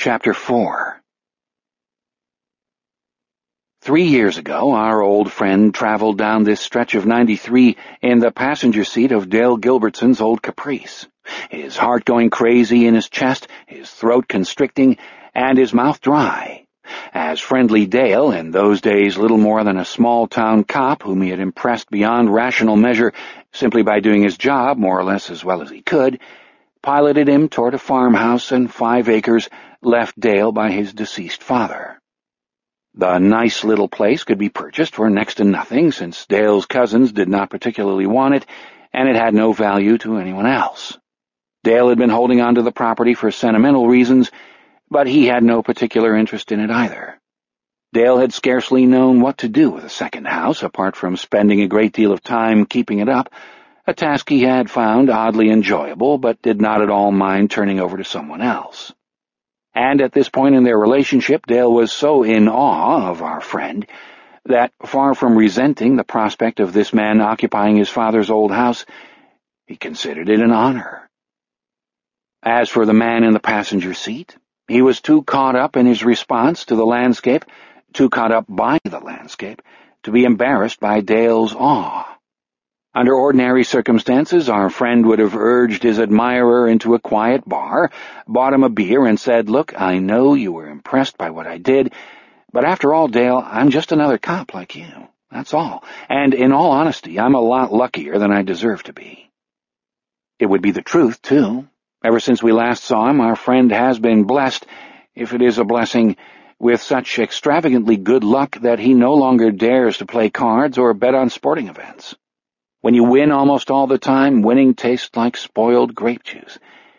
Chapter 4. 3 years ago, our old friend traveled down this stretch of 93 in the passenger seat of Dale Gilbertson's old Caprice, his heart going crazy in his chest, his throat constricting, and his mouth dry, as friendly Dale, in those days little more than a small-town cop whom he had impressed beyond rational measure simply by doing his job more or less as well as he could, piloted him toward a farmhouse and 5 acres left Dale by his deceased father. The nice little place could be purchased for next to nothing, since Dale's cousins did not particularly want it, and it had no value to anyone else. Dale had been holding on to the property for sentimental reasons, but he had no particular interest in it either. Dale had scarcely known what to do with a second house, apart from spending a great deal of time keeping it up, a task he had found oddly enjoyable, but did not at all mind turning over to someone else. And at this point in their relationship, Dale was so in awe of our friend that, far from resenting the prospect of this man occupying his father's old house, he considered it an honor. As for the man in the passenger seat, he was too caught up in his response to the landscape, too caught up by the landscape, to be embarrassed by Dale's awe. Under ordinary circumstances, our friend would have urged his admirer into a quiet bar, bought him a beer, and said, "Look, I know you were impressed by what I did, but after all, Dale, I'm just another cop like you. That's all. And in all honesty, I'm a lot luckier than I deserve to be." It would be the truth, too. Ever since we last saw him, our friend has been blessed, if it is a blessing, with such extravagantly good luck that he no longer dares to play cards or bet on sporting events. When you win almost all the time, winning tastes like spoiled grape juice.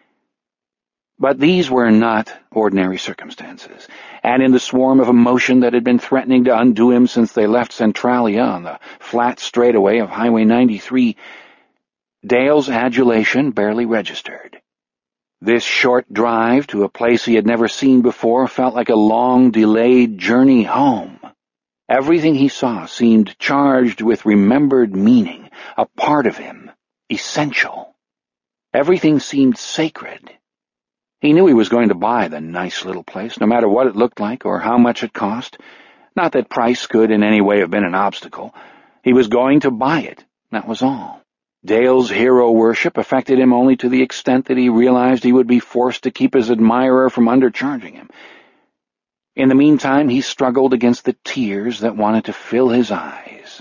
But these were not ordinary circumstances, and in the swarm of emotion that had been threatening to undo him since they left Centralia on the flat straightaway of Highway 93, Dale's adulation barely registered. This short drive to a place he had never seen before felt like a long-delayed journey home. Everything he saw seemed charged with remembered meaning, a part of him, essential. Everything seemed sacred. He knew he was going to buy the nice little place, no matter what it looked like or how much it cost. Not that price could in any way have been an obstacle. He was going to buy it, that was all. Dale's hero worship affected him only to the extent that he realized he would be forced to keep his admirer from undercharging him. In the meantime, he struggled against the tears that wanted to fill his eyes.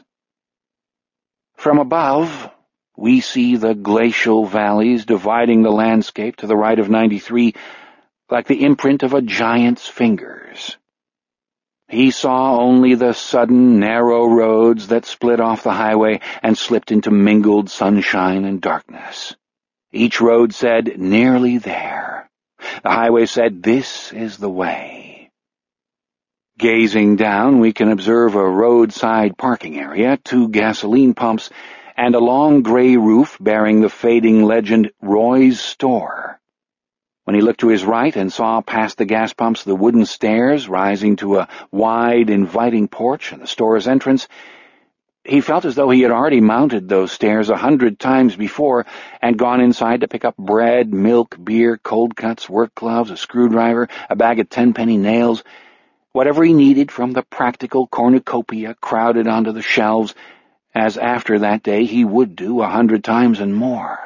From above, we see the glacial valleys dividing the landscape to the right of 93 like the imprint of a giant's fingers. He saw only the sudden, narrow roads that split off the highway and slipped into mingled sunshine and darkness. Each road said, "Nearly there." The highway said, "This is the way." Gazing down, we can observe a roadside parking area, 2 gasoline pumps, and a long gray roof bearing the fading legend, "Roy's Store." When he looked to his right and saw past the gas pumps the wooden stairs rising to a wide, inviting porch and the store's entrance, he felt as though he had already mounted those stairs 100 times before and gone inside to pick up bread, milk, beer, cold cuts, work gloves, a screwdriver, a bag of 10-penny nails, whatever he needed from the practical cornucopia crowded onto the shelves, as after that day he would do 100 times and more.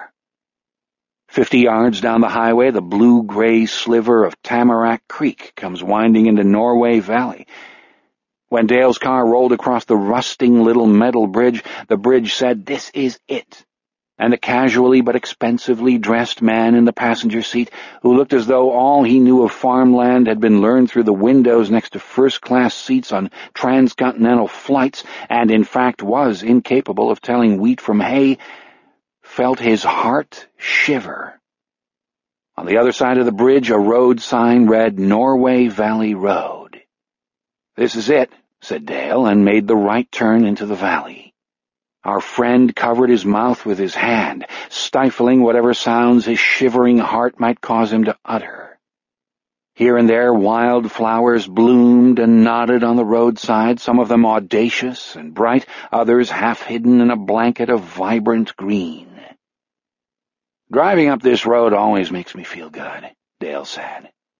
50 yards down the highway, the blue-gray sliver of Tamarack Creek comes winding into Norway Valley. When Dale's car rolled across the rusting little metal bridge, the bridge said, "This is it." And the casually but expensively dressed man in the passenger seat, who looked as though all he knew of farmland had been learned through the windows next to first-class seats on transcontinental flights, and in fact was incapable of telling wheat from hay, felt his heart shiver. On the other side of the bridge, a road sign read Norway Valley Road. "This is it," said Dale, and made the right turn into the valley. Our friend covered his mouth with his hand, stifling whatever sounds his shivering heart might cause him to utter. Here and there wild flowers bloomed and nodded on the roadside, some of them audacious and bright, others half hidden in a blanket of vibrant green. "Driving up this road always makes me feel good," Dale said.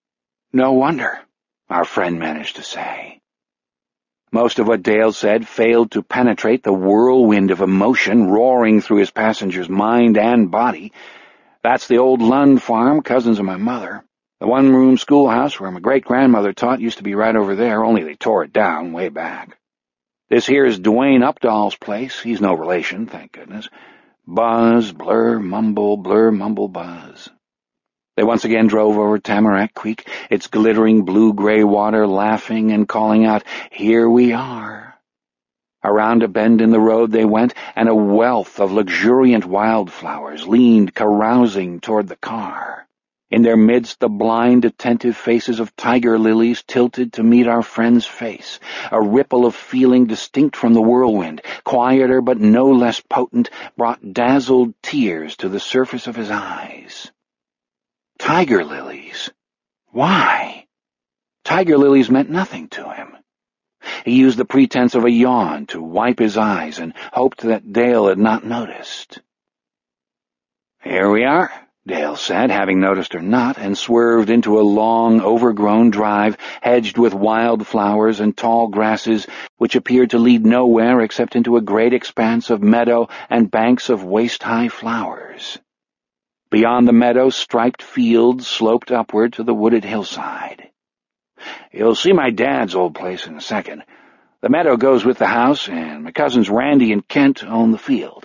No wonder, our friend managed to say. Most of what Dale said failed to penetrate the whirlwind of emotion roaring through his passenger's mind and body. That's the old Lund farm, cousins of my mother. The one-room schoolhouse where my great-grandmother taught used to be right over there, only they tore it down way back. This here's Dwayne Updahl's place. He's no relation, thank goodness. Buzz, blur, mumble, buzz. They once again drove over Tamarack Creek, its glittering blue-gray water laughing and calling out, "Here we are." Around a bend in the road they went, and a wealth of luxuriant wildflowers leaned carousing toward the car. In their midst the blind, attentive faces of tiger lilies tilted to meet our friend's face, a ripple of feeling distinct from the whirlwind, quieter but no less potent, brought dazzled tears to the surface of his eyes. Tiger lilies. Why? Tiger lilies meant nothing to him. He used the pretense of a yawn to wipe his eyes and hoped that Dale had not noticed. "Here we are," Dale said, having noticed her not, and swerved into a long, overgrown drive hedged with wild flowers and tall grasses which appeared to lead nowhere except into a great expanse of meadow and banks of waist-high flowers. Beyond the meadow, striped fields sloped upward to the wooded hillside. "You'll see my dad's old place in a second. The meadow goes with the house, and my cousins Randy and Kent own the field."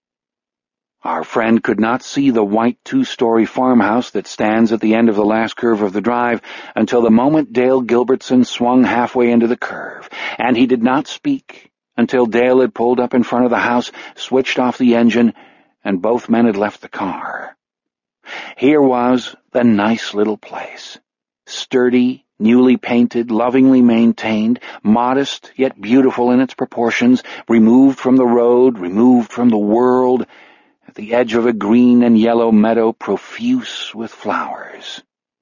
Our friend could not see the white two-story farmhouse that stands at the end of the last curve of the drive until the moment Dale Gilbertson swung halfway into the curve, and he did not speak until Dale had pulled up in front of the house, switched off the engine, and both men had left the car. Here was the nice little place, sturdy, newly painted, lovingly maintained, modest yet beautiful in its proportions, removed from the road, removed from the world, at the edge of a green and yellow meadow profuse with flowers.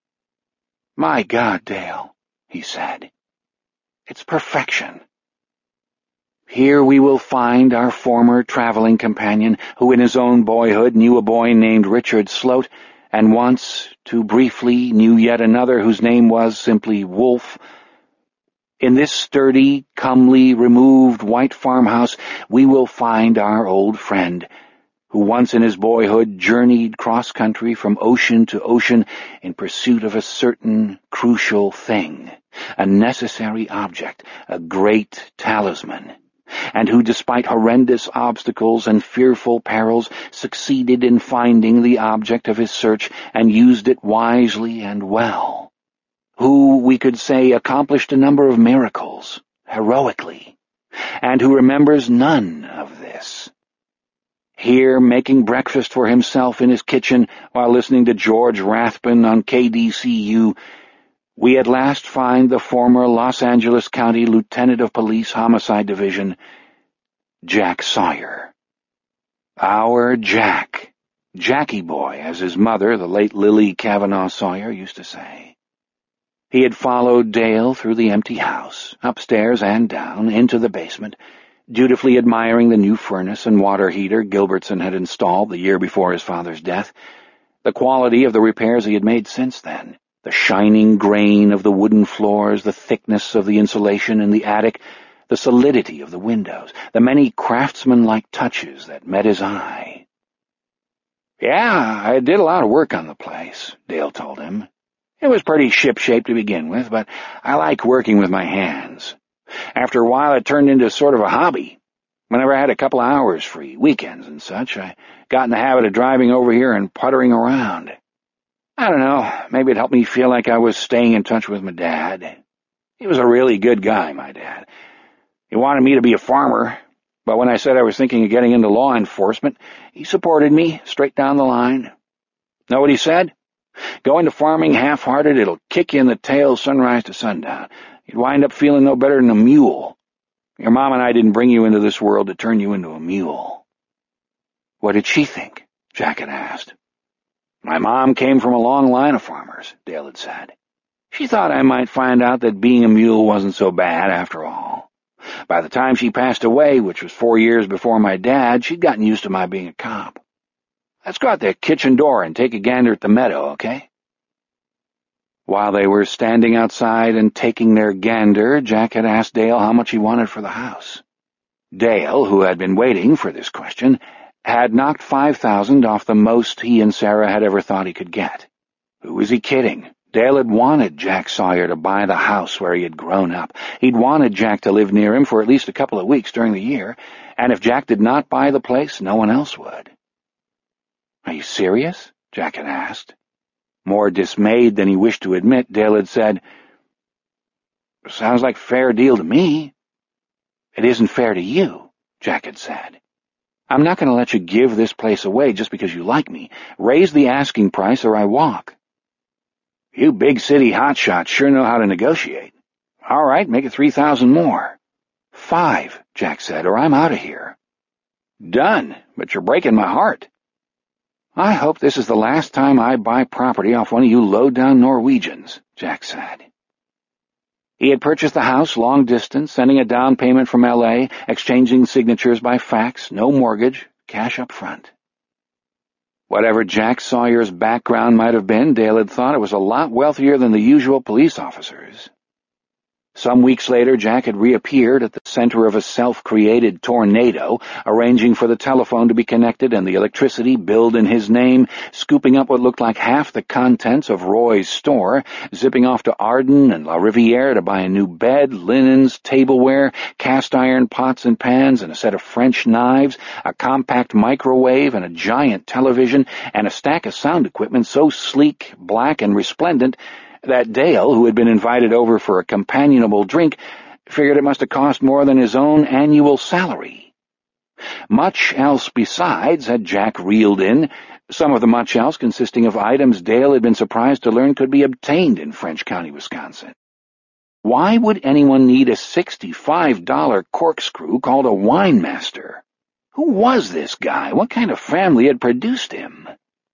"My God, Dale," he said, "it's perfection." Here we will find our former traveling companion, who in his own boyhood knew a boy named Richard Sloat, and once, too briefly, knew yet another whose name was simply Wolfe. In this sturdy, comely, removed white farmhouse we will find our old friend, who once in his boyhood journeyed cross-country from ocean to ocean in pursuit of a certain crucial thing, a necessary object, a great talisman, and who, despite horrendous obstacles and fearful perils, succeeded in finding the object of his search and used it wisely and well, who, we could say, accomplished a number of miracles, heroically, and who remembers none of this. Here, making breakfast for himself in his kitchen while listening to George Rathbun on KDCU, we at last find the former Los Angeles County Lieutenant of Police Homicide Division, Jack Sawyer. Our Jack. Jackie boy, as his mother, the late Lily Kavanaugh Sawyer, used to say. He had followed Dale through the empty house, upstairs and down, into the basement, dutifully admiring the new furnace and water heater Gilbertson had installed the year before his father's death, the quality of the repairs he had made since then, the shining grain of the wooden floors, the thickness of the insulation in the attic, the solidity of the windows, the many craftsman-like touches that met his eye. "Yeah, I did a lot of work on the place," Dale told him. "It was pretty ship-shape to begin with, but I like working with my hands. After a while it turned into sort of a hobby. Whenever I had a couple of hours free, weekends and such, I got in the habit of driving over here and puttering around. I don't know, maybe it helped me feel like I was staying in touch with my dad. He was a really good guy, my dad. He wanted me to be a farmer, but when I said I was thinking of getting into law enforcement, he supported me straight down the line. Know what he said? Go into farming half-hearted, it'll kick you in the tail sunrise to sundown. You'd wind up feeling no better than a mule. Your mom and I didn't bring you into this world to turn you into a mule." "What did she think?" Jack had asked. "My mom came from a long line of farmers," Dale had said. "She thought I might find out that being a mule wasn't so bad after all. By the time she passed away, which was 4 years before my dad, she'd gotten used to my being a cop. Let's go out the kitchen door and take a gander at the meadow, okay?" While they were standing outside and taking their gander, Jack had asked Dale how much he wanted for the house. Dale, who had been waiting for this question, had knocked $5,000 off the most he and Sarah had ever thought he could get. Who was he kidding? Dale had wanted Jack Sawyer to buy the house where he had grown up. He'd wanted Jack to live near him for at least a couple of weeks during the year, and if Jack did not buy the place, no one else would. "Are you serious?" Jack had asked. More dismayed than he wished to admit, Dale had said, "Sounds like a fair deal to me." "It isn't fair to you," Jack had said. "I'm not going to let you give this place away just because you like me. Raise the asking price or I walk." "You big city hotshots sure know how to negotiate. All right, make it 3,000 more. 5, Jack said, or I'm out of here." "Done, but you're breaking my heart." "I hope this is the last time I buy property off one of you low-down Norwegians," Jack said. He had purchased the house long distance, sending a down payment from L.A., exchanging signatures by fax, no mortgage, cash up front. Whatever Jack Sawyer's background might have been, Dale had thought it was a lot wealthier than the usual police officers. Some weeks later, Jack had reappeared at the center of a self-created tornado, arranging for the telephone to be connected and the electricity billed in his name, scooping up what looked like half the contents of Roy's store, zipping off to Arden and La Riviere to buy a new bed, linens, tableware, cast-iron pots and pans, and a set of French knives, a compact microwave and a giant television, and a stack of sound equipment so sleek, black, and resplendent that Dale, who had been invited over for a companionable drink, figured it must have cost more than his own annual salary. Much else besides had Jack reeled in, some of the much else consisting of items Dale had been surprised to learn could be obtained in French County, Wisconsin. Why would anyone need a $65 corkscrew called a wine master? Who was this guy? What kind of family had produced him?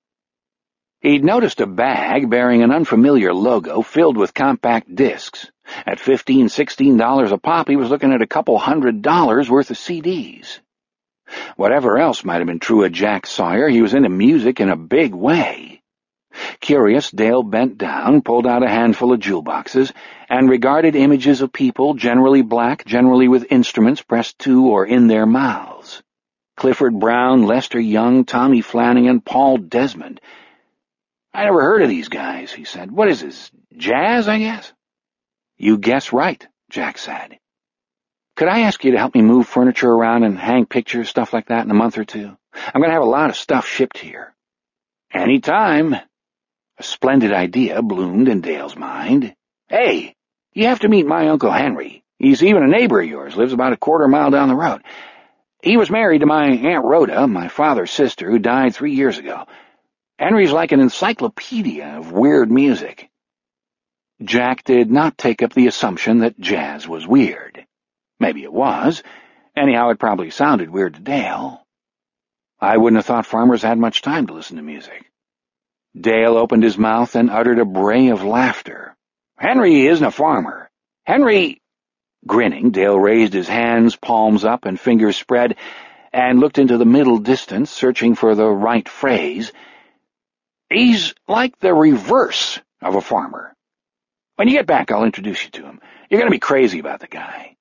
He'd noticed a bag bearing an unfamiliar logo filled with compact discs. At $15, $16 a pop, he was looking at a couple $100 worth of CDs. Whatever else might have been true of Jack Sawyer, he was into music in a big way. Curious, Dale bent down, pulled out a handful of jewel boxes, and regarded images of people, generally black, generally with instruments pressed to or in their mouths. Clifford Brown, Lester Young, Tommy Flanagan, Paul Desmond. "I never heard of these guys," he said. "What is this, jazz, I guess?" "You guess right," Jack said. "Could I ask you to help me move furniture around and hang pictures, stuff like that, in a month or two? I'm going to have a lot of stuff shipped here." "Any time." A splendid idea bloomed in Dale's mind. "Hey, you have to meet my Uncle Henry. He's even a neighbor of yours, lives about a quarter-mile down the road. He was married to my Aunt Rhoda, my father's sister, who died 3 years ago. Henry's like an encyclopedia of weird music." Jack did not take up the assumption that jazz was weird. Maybe it was. Anyhow, it probably sounded weird to Dale. "I wouldn't have thought farmers had much time to listen to music." Dale opened his mouth and uttered a bray of laughter. "Henry isn't a farmer. Henry—" Grinning, Dale raised his hands, palms up and fingers spread, and looked into the middle distance, searching for the right phrase. "He's like the reverse of a farmer. When you get back, I'll introduce you to him. You're going to be crazy about the guy."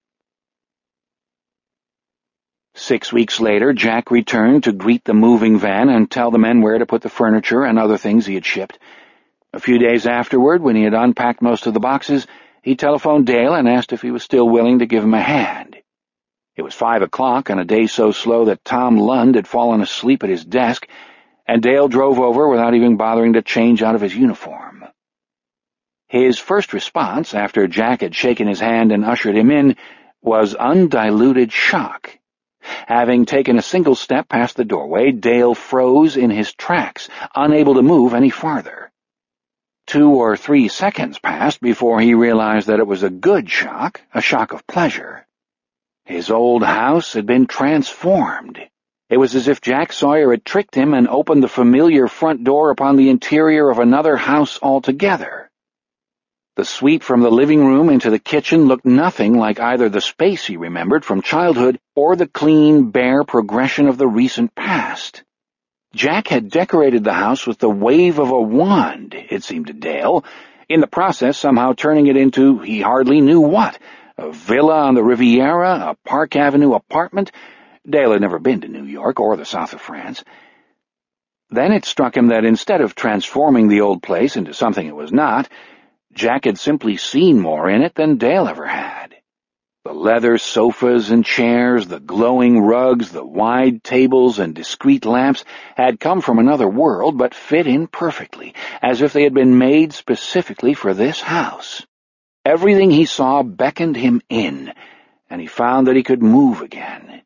6 weeks later, Jack returned to greet the moving van and tell the men where to put the furniture and other things he had shipped. A few days afterward, when he had unpacked most of the boxes, he telephoned Dale and asked if he was still willing to give him a hand. It was 5 o'clock on a day so slow that Tom Lund had fallen asleep at his desk, and Dale drove over without even bothering to change out of his uniform. His first response, after Jack had shaken his hand and ushered him in, was undiluted shock. Having taken a single step past the doorway, Dale froze in his tracks, unable to move any farther. 2 or 3 seconds passed before he realized that it was a good shock, a shock of pleasure. His old house had been transformed. It was as if Jack Sawyer had tricked him and opened the familiar front door upon the interior of another house altogether. The sweep from the living room into the kitchen looked nothing like either the space he remembered from childhood or the clean, bare progression of the recent past. Jack had decorated the house with the wave of a wand, it seemed to Dale. in the process somehow turning it into he hardly knew what. A villa on the Riviera, a Park Avenue apartment. Dale had never been to New York or the south of France. Then it struck him that instead of transforming the old place into something it was not, Jack had simply seen more in it than Dale ever had. The leather sofas and chairs, the glowing rugs, the wide tables and discreet lamps had come from another world but fit in perfectly, as if they had been made specifically for this house. Everything he saw beckoned him in, and he found that he could move again.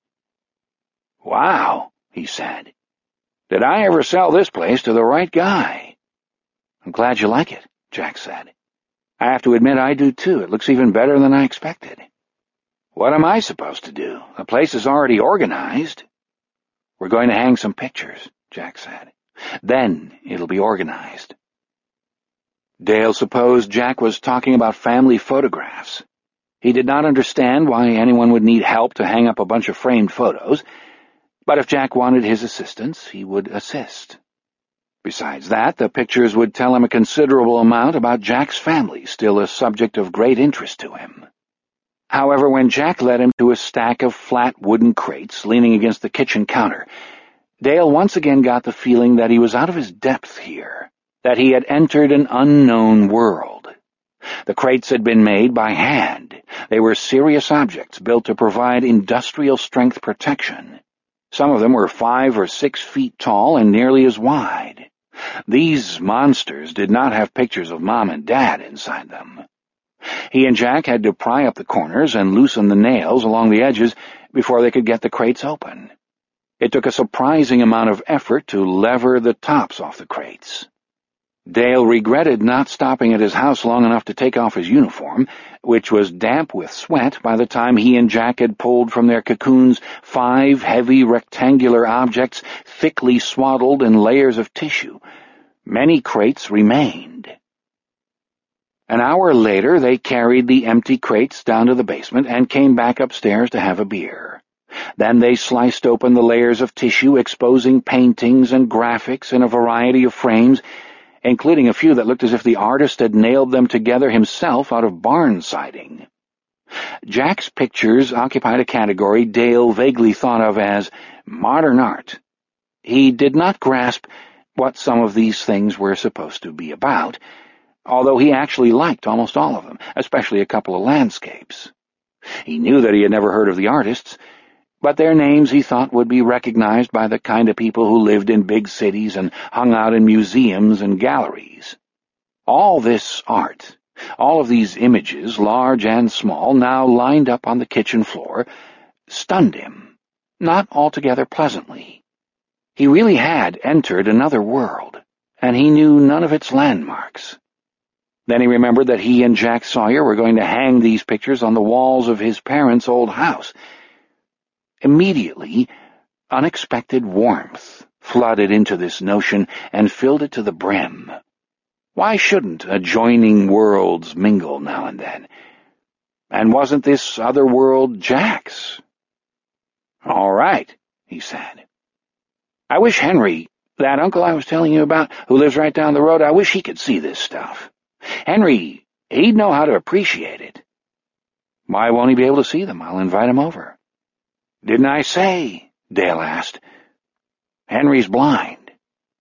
"Wow," he said. "Did I ever sell this place to the right guy?" "I'm glad you like it," Jack said. "I have to admit I do too. It looks even better than I expected." "What am I supposed to do? The place is already organized." "We're going to hang some pictures," Jack said. "Then it'll be organized." Dale supposed Jack was talking about family photographs. He did not understand why anyone would need help to hang up a bunch of framed photos, but if Jack wanted his assistance, he would assist. Besides that, the pictures would tell him a considerable amount about Jack's family, still a subject of great interest to him. However, when Jack led him to a stack of flat wooden crates leaning against the kitchen counter, Dale once again got the feeling that he was out of his depth here, that he had entered an unknown world. The crates had been made by hand. They were serious objects built to provide industrial-strength protection. Some of them were 5 or 6 feet tall and nearly as wide. These monsters did not have pictures of Mom and Dad inside them. He and Jack had to pry up the corners and loosen the nails along the edges before they could get the crates open. It took a surprising amount of effort to lever the tops off the crates. Dale regretted not stopping at his house long enough to take off his uniform, which was damp with sweat by the time he and Jack had pulled from their cocoons 5 heavy rectangular objects thickly swaddled in layers of tissue. Many crates remained. An hour later, they carried the empty crates down to the basement and came back upstairs to have a beer. Then they sliced open the layers of tissue, exposing paintings and graphics in a variety of frames, including a few that looked as if the artist had nailed them together himself out of barn siding. Jack's pictures occupied a category Dale vaguely thought of as modern art. He did not grasp what some of these things were supposed to be about, although he actually liked almost all of them, especially a couple of landscapes. He knew that he had never heard of the artists, but their names he thought would be recognized by the kind of people who lived in big cities and hung out in museums and galleries. All this art, all of these images, large and small, now lined up on the kitchen floor, stunned him, not altogether pleasantly. He really had entered another world, and he knew none of its landmarks. Then he remembered that he and Jack Sawyer were going to hang these pictures on the walls of his parents' old house. Immediately, unexpected warmth flooded into this notion and filled it to the brim. Why shouldn't adjoining worlds mingle now and then? And wasn't this other world Jack's? "All right," he said. "I wish Henry, that uncle I was telling you about, who lives right down the road, I wish he could see this stuff. Henry, he'd know how to appreciate it." "Why won't he be able to see them? I'll invite him over." "Didn't I say?" Dale asked. "Henry's blind."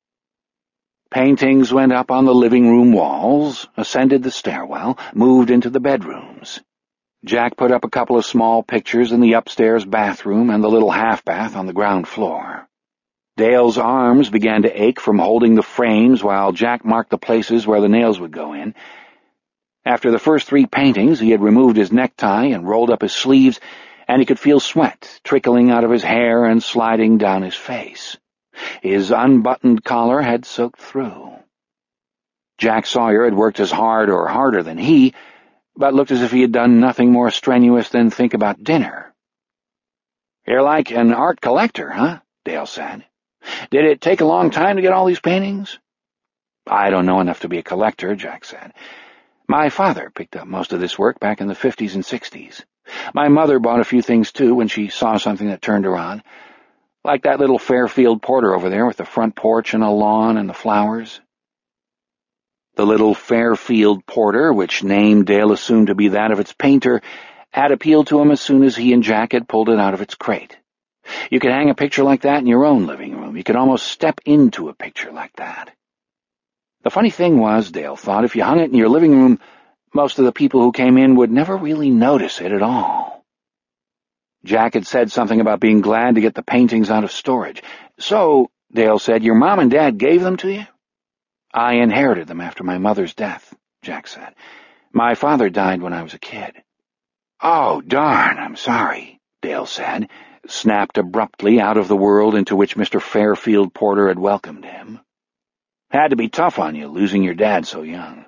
Paintings went up on the living room walls, ascended the stairwell, moved into the bedrooms. Jack put up a couple of small pictures in the upstairs bathroom and the little half-bath on the ground floor. Dale's arms began to ache from holding the frames while Jack marked the places where the nails would go in. After the first 3 paintings, he had removed his necktie and rolled up his sleeves, and he could feel sweat trickling out of his hair and sliding down his face. His unbuttoned collar had soaked through. Jack Sawyer had worked as hard or harder than he, but looked as if he had done nothing more strenuous than think about dinner. "You're like an art collector, huh?" Dale said. "Did it take a long time to get all these paintings?" "I don't know enough to be a collector," Jack said. "My father picked up most of this work back in the 50s and 60s. My mother bought a few things, too, when she saw something that turned her on, like that little Fairfield Porter over there with the front porch and a lawn and the flowers." The little Fairfield Porter, which name Dale assumed to be that of its painter, had appealed to him as soon as he and Jack had pulled it out of its crate. You could hang a picture like that in your own living room. You could almost step into a picture like that. The funny thing was, Dale thought, if you hung it in your living room, most of the people who came in would never really notice it at all. Jack had said something about being glad to get the paintings out of storage. So, Dale said, your mom and dad gave them to you? I inherited them after my mother's death, Jack said. My father died when I was a kid. Oh, darn, I'm sorry, Dale said, snapped abruptly out of the world into which Mr. Fairfield Porter had welcomed him. Had to be tough on you, losing your dad so young.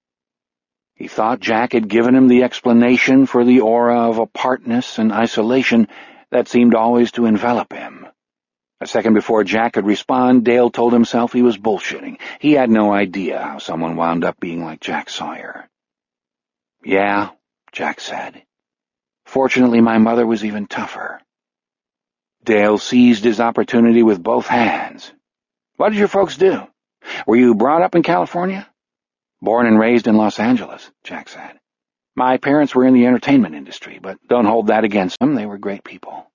He thought Jack had given him the explanation for the aura of apartness and isolation that seemed always to envelop him. A second before Jack could respond, Dale told himself he was bullshitting. He had no idea how someone wound up being like Jack Sawyer. Yeah, Jack said. Fortunately, my mother was even tougher. Dale seized his opportunity with both hands. What did your folks do? Were you brought up in California? Born and raised in Los Angeles, Jack said. My parents were in the entertainment industry, but don't hold that against them. They were great people.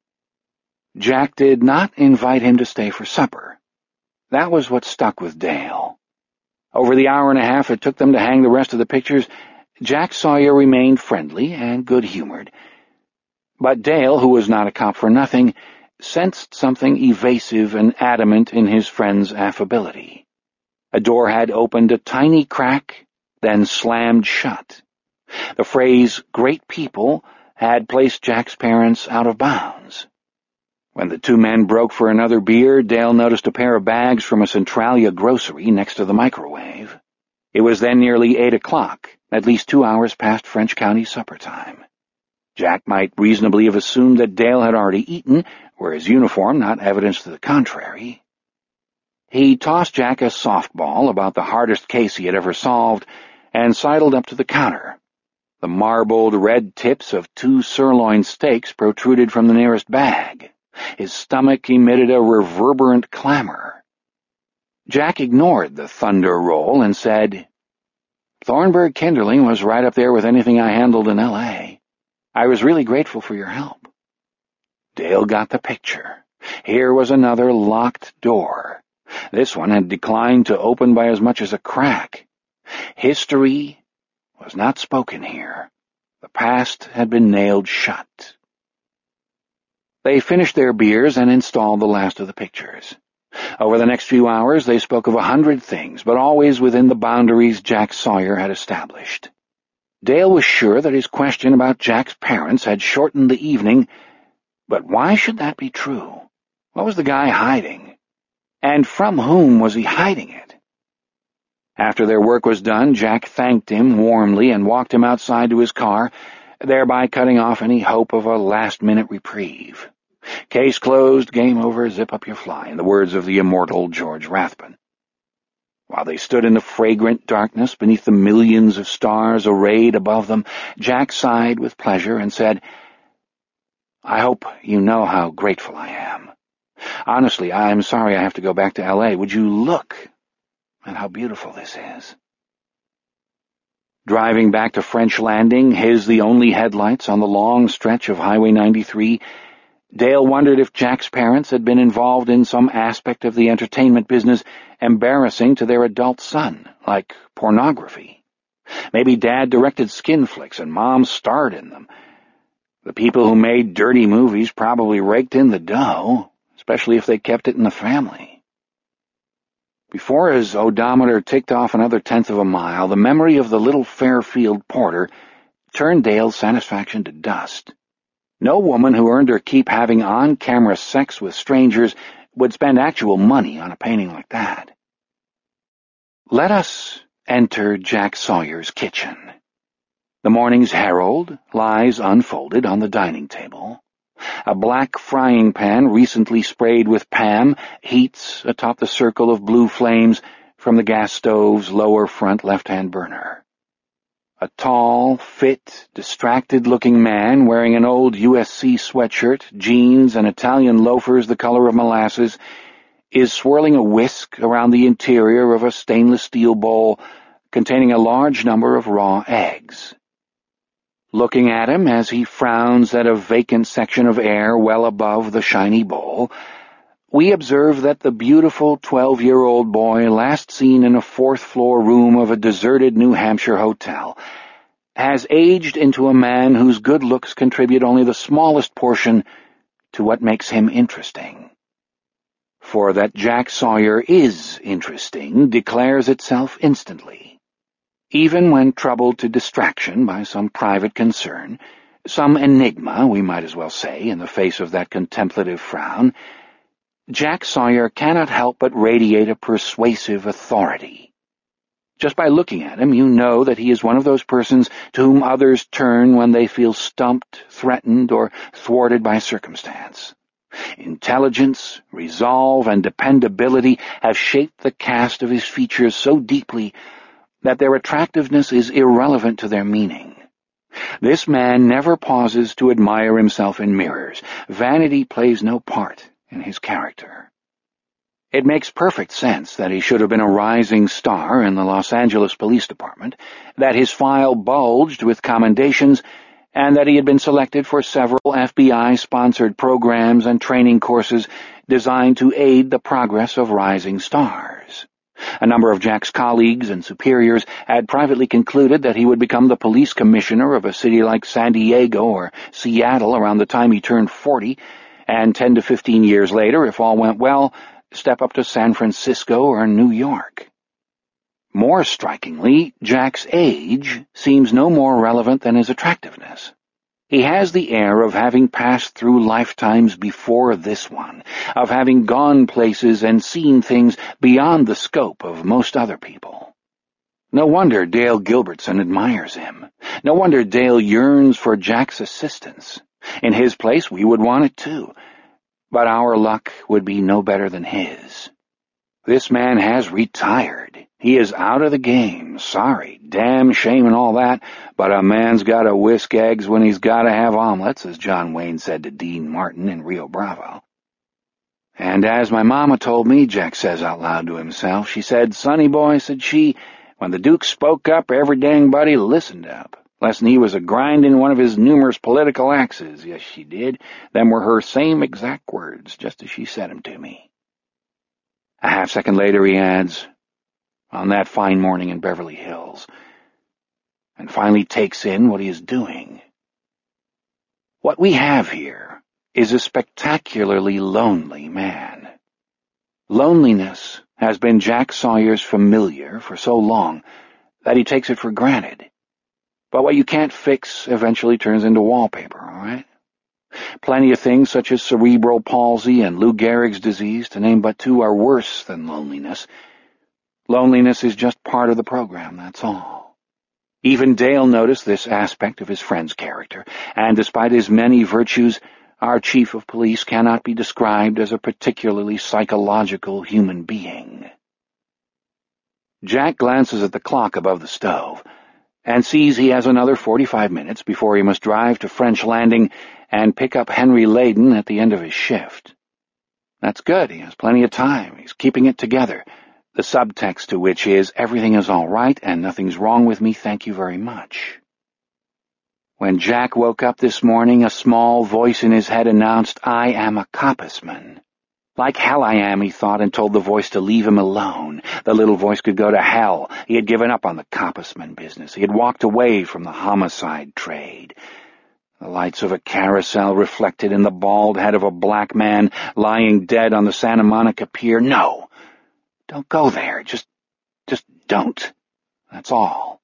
Jack did not invite him to stay for supper. That was what stuck with Dale. Over the hour and a half it took them to hang the rest of the pictures, Jack Sawyer remained friendly and good-humored. But Dale, who was not a cop for nothing, sensed something evasive and adamant in his friend's affability. A door had opened a tiny crack, then slammed shut. The phrase, great people, had placed Jack's parents out of bounds. When the two men broke for another beer, Dale noticed a pair of bags from a Centralia grocery next to the microwave. It was then nearly 8 o'clock, at least 2 hours past French County supper time. Jack might reasonably have assumed that Dale had already eaten, were his uniform not evidence to the contrary. He tossed Jack a softball about the hardest case he had ever solved and sidled up to the counter. The marbled red tips of 2 sirloin steaks protruded from the nearest bag. His stomach emitted a reverberant clamor. Jack ignored the thunder roll and said, Thornburg Kindling was right up there with anything I handled in L.A. I was really grateful for your help. Dale got the picture. Here was another locked door. This one had declined to open by as much as a crack. History was not spoken here. The past had been nailed shut. They finished their beers and installed the last of the pictures. Over the next few hours they spoke of 100 things, but always within the boundaries Jack Sawyer had established. Dale was sure that his question about Jack's parents had shortened the evening, but why should that be true? What was the guy hiding? And from whom was he hiding it? After their work was done, Jack thanked him warmly and walked him outside to his car, thereby cutting off any hope of a last-minute reprieve. Case closed, game over, zip up your fly, in the words of the immortal George Rathbun. While they stood in the fragrant darkness beneath the millions of stars arrayed above them, Jack sighed with pleasure and said, I hope you know how grateful I am. Honestly, I'm sorry I have to go back to L.A. Would you look at how beautiful this is? Driving back to French Landing, his the only headlights on the long stretch of Highway 93, Dale wondered if Jack's parents had been involved in some aspect of the entertainment business embarrassing to their adult son, like pornography. Maybe Dad directed skin flicks and Mom starred in them. The people who made dirty movies probably raked in the dough, especially if they kept it in the family. Before his odometer ticked off another 1/10 of a mile, the memory of the little Fairfield Porter turned Dale's satisfaction to dust. No woman who earned her keep having on-camera sex with strangers would spend actual money on a painting like that. Let us enter Jack Sawyer's kitchen. The morning's Herald lies unfolded on the dining table. A black frying pan recently sprayed with Pam heats atop the circle of blue flames from the gas stove's lower front left-hand burner. A tall, fit, distracted-looking man wearing an old USC sweatshirt, jeans, and Italian loafers the color of molasses is swirling a whisk around the interior of a stainless steel bowl containing a large number of raw eggs. Looking at him as he frowns at a vacant section of air well above the shiny bowl, we observe that the beautiful 12-year-old boy last seen in a fourth-floor room of a deserted New Hampshire hotel has aged into a man whose good looks contribute only the smallest portion to what makes him interesting. For that Jack Sawyer is interesting declares itself instantly. Even when troubled to distraction by some private concern, some enigma, we might as well say, in the face of that contemplative frown, Jack Sawyer cannot help but radiate a persuasive authority. Just by looking at him, you know that he is one of those persons to whom others turn when they feel stumped, threatened, or thwarted by circumstance. Intelligence, resolve, and dependability have shaped the cast of his features so deeply that their attractiveness is irrelevant to their meaning. This man never pauses to admire himself in mirrors. Vanity plays no part in his character. It makes perfect sense that he should have been a rising star in the Los Angeles Police Department, that his file bulged with commendations, and that he had been selected for several FBI-sponsored programs and training courses designed to aid the progress of rising stars. A number of Jack's colleagues and superiors had privately concluded that he would become the police commissioner of a city like San Diego or Seattle around the time he turned 40, and 10 to 15 years later, if all went well, step up to San Francisco or New York. More strikingly, Jack's age seems no more relevant than his attractiveness. He has the air of having passed through lifetimes before this one, of having gone places and seen things beyond the scope of most other people. No wonder Dale Gilbertson admires him. No wonder Dale yearns for Jack's assistance. In his place, we would want it too, but our luck would be no better than his. This man has retired. He is out of the game. Sorry, damn shame and all that, but a man's got to whisk eggs when he's got to have omelets, as John Wayne said to Dean Martin in Rio Bravo. And as my mama told me, Jack says out loud to himself, she said, "Sonny boy," said she, "when the Duke spoke up, every dang buddy listened up. Less'n he was a-grinding one of his numerous political axes. Yes, she did. Them were her same exact words, just as she said 'em to me." A half-second later he adds, "On that fine morning in Beverly Hills," and finally takes in what he is doing. What we have here is a spectacularly lonely man. Loneliness has been Jack Sawyer's familiar for so long that he takes it for granted. But what you can't fix eventually turns into wallpaper, all right? Plenty of things such as cerebral palsy and Lou Gehrig's disease, to name but two, are worse than loneliness. Loneliness is just part of the program, that's all. Even Dale noticed this aspect of his friend's character, and despite his many virtues, our chief of police cannot be described as a particularly psychological human being. Jack glances at the clock above the stove, and sees he has another 45 minutes before he must drive to French Landing and pick up Henry Layden at the end of his shift. That's good, he has plenty of time, he's keeping it together, the subtext to which is, "Everything is all right and nothing's wrong with me, thank you very much." When Jack woke up this morning, a small voice in his head announced, "I am a coppisman." Like hell I am, he thought, and told the voice to leave him alone. The little voice could go to hell. He had given up on the coppisman business. He had walked away from the homicide trade. The lights of a carousel reflected in the bald head of a black man lying dead on the Santa Monica Pier. No, don't go there. Just don't. That's all.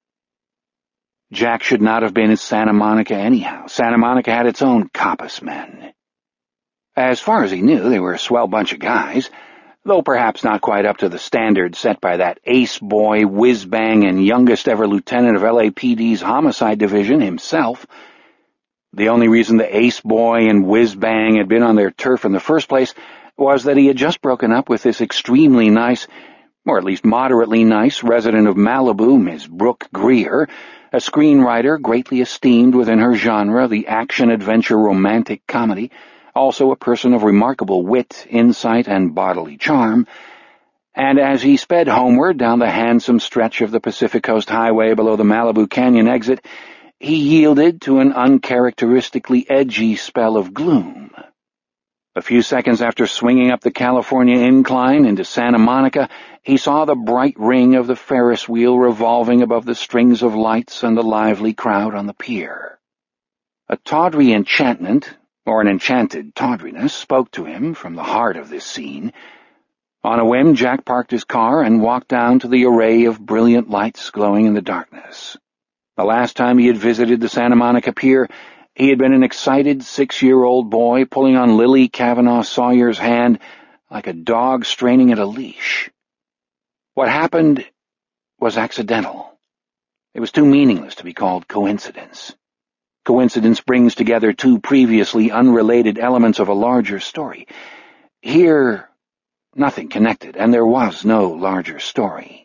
Jack should not have been in Santa Monica anyhow. Santa Monica had its own coppismen. As far as he knew, they were a swell bunch of guys, though perhaps not quite up to the standard set by that ace boy, whiz-bang, and youngest-ever lieutenant of LAPD's homicide division himself. The only reason the ace boy and whiz-bang had been on their turf in the first place was that he had just broken up with this extremely nice, or at least moderately nice, resident of Malibu, Miss Brooke Greer, a screenwriter greatly esteemed within her genre, the action-adventure romantic comedy, also a person of remarkable wit, insight, and bodily charm, and as he sped homeward down the handsome stretch of the Pacific Coast Highway below the Malibu Canyon exit, he yielded to an uncharacteristically edgy spell of gloom. A few seconds after swinging up the California incline into Santa Monica, he saw the bright ring of the Ferris wheel revolving above the strings of lights and the lively crowd on the pier. A tawdry enchantment, or an enchanted tawdriness, spoke to him from the heart of this scene. On a whim, Jack parked his car and walked down to the array of brilliant lights glowing in the darkness. The last time he had visited the Santa Monica Pier, he had been an excited 6-year-old boy pulling on Lily Kavanaugh Sawyer's hand like a dog straining at a leash. What happened was accidental. It was too meaningless to be called coincidence. Coincidence brings together two previously unrelated elements of a larger story. Here, nothing connected, and there was no larger story.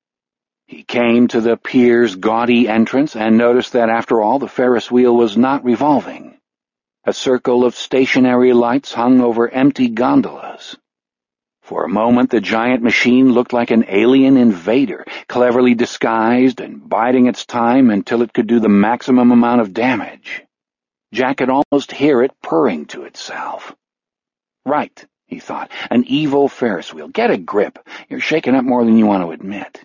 He came to the pier's gaudy entrance and noticed that, after all, the Ferris wheel was not revolving. A circle of stationary lights hung over empty gondolas. For a moment, the giant machine looked like an alien invader, cleverly disguised and biding its time until it could do the maximum amount of damage. Jack could almost hear it purring to itself. Right, he thought, an evil Ferris wheel. Get a grip. You're shaking up more than you want to admit.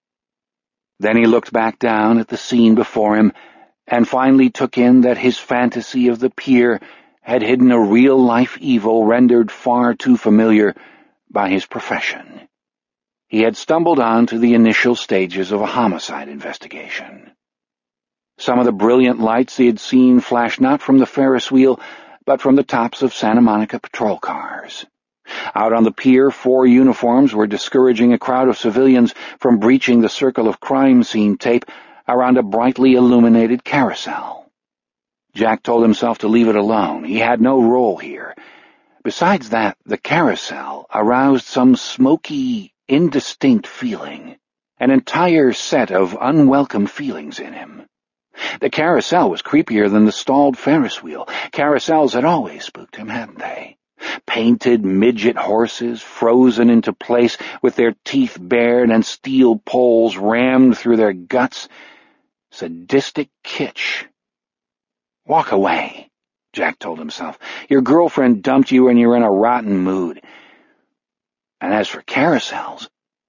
Then he looked back down at the scene before him and finally took in that his fantasy of the pier had hidden a real-life evil rendered far too familiar by his profession. He had stumbled on to the initial stages of a homicide investigation. Some of the brilliant lights he had seen flashed not from the Ferris wheel, but from the tops of Santa Monica patrol cars. Out on the pier, 4 uniforms were discouraging a crowd of civilians from breaching the circle of crime scene tape around a brightly illuminated carousel. Jack told himself to leave it alone. He had no role here. Besides that, the carousel aroused some smoky, indistinct feeling, an entire set of unwelcome feelings in him. The carousel was creepier than the stalled Ferris wheel. Carousels had always spooked him, hadn't they? Painted midget horses, frozen into place with their teeth bared and steel poles rammed through their guts. Sadistic kitsch. Walk away, Jack told himself. Your girlfriend dumped you and you're in a rotten mood. And as for carousels,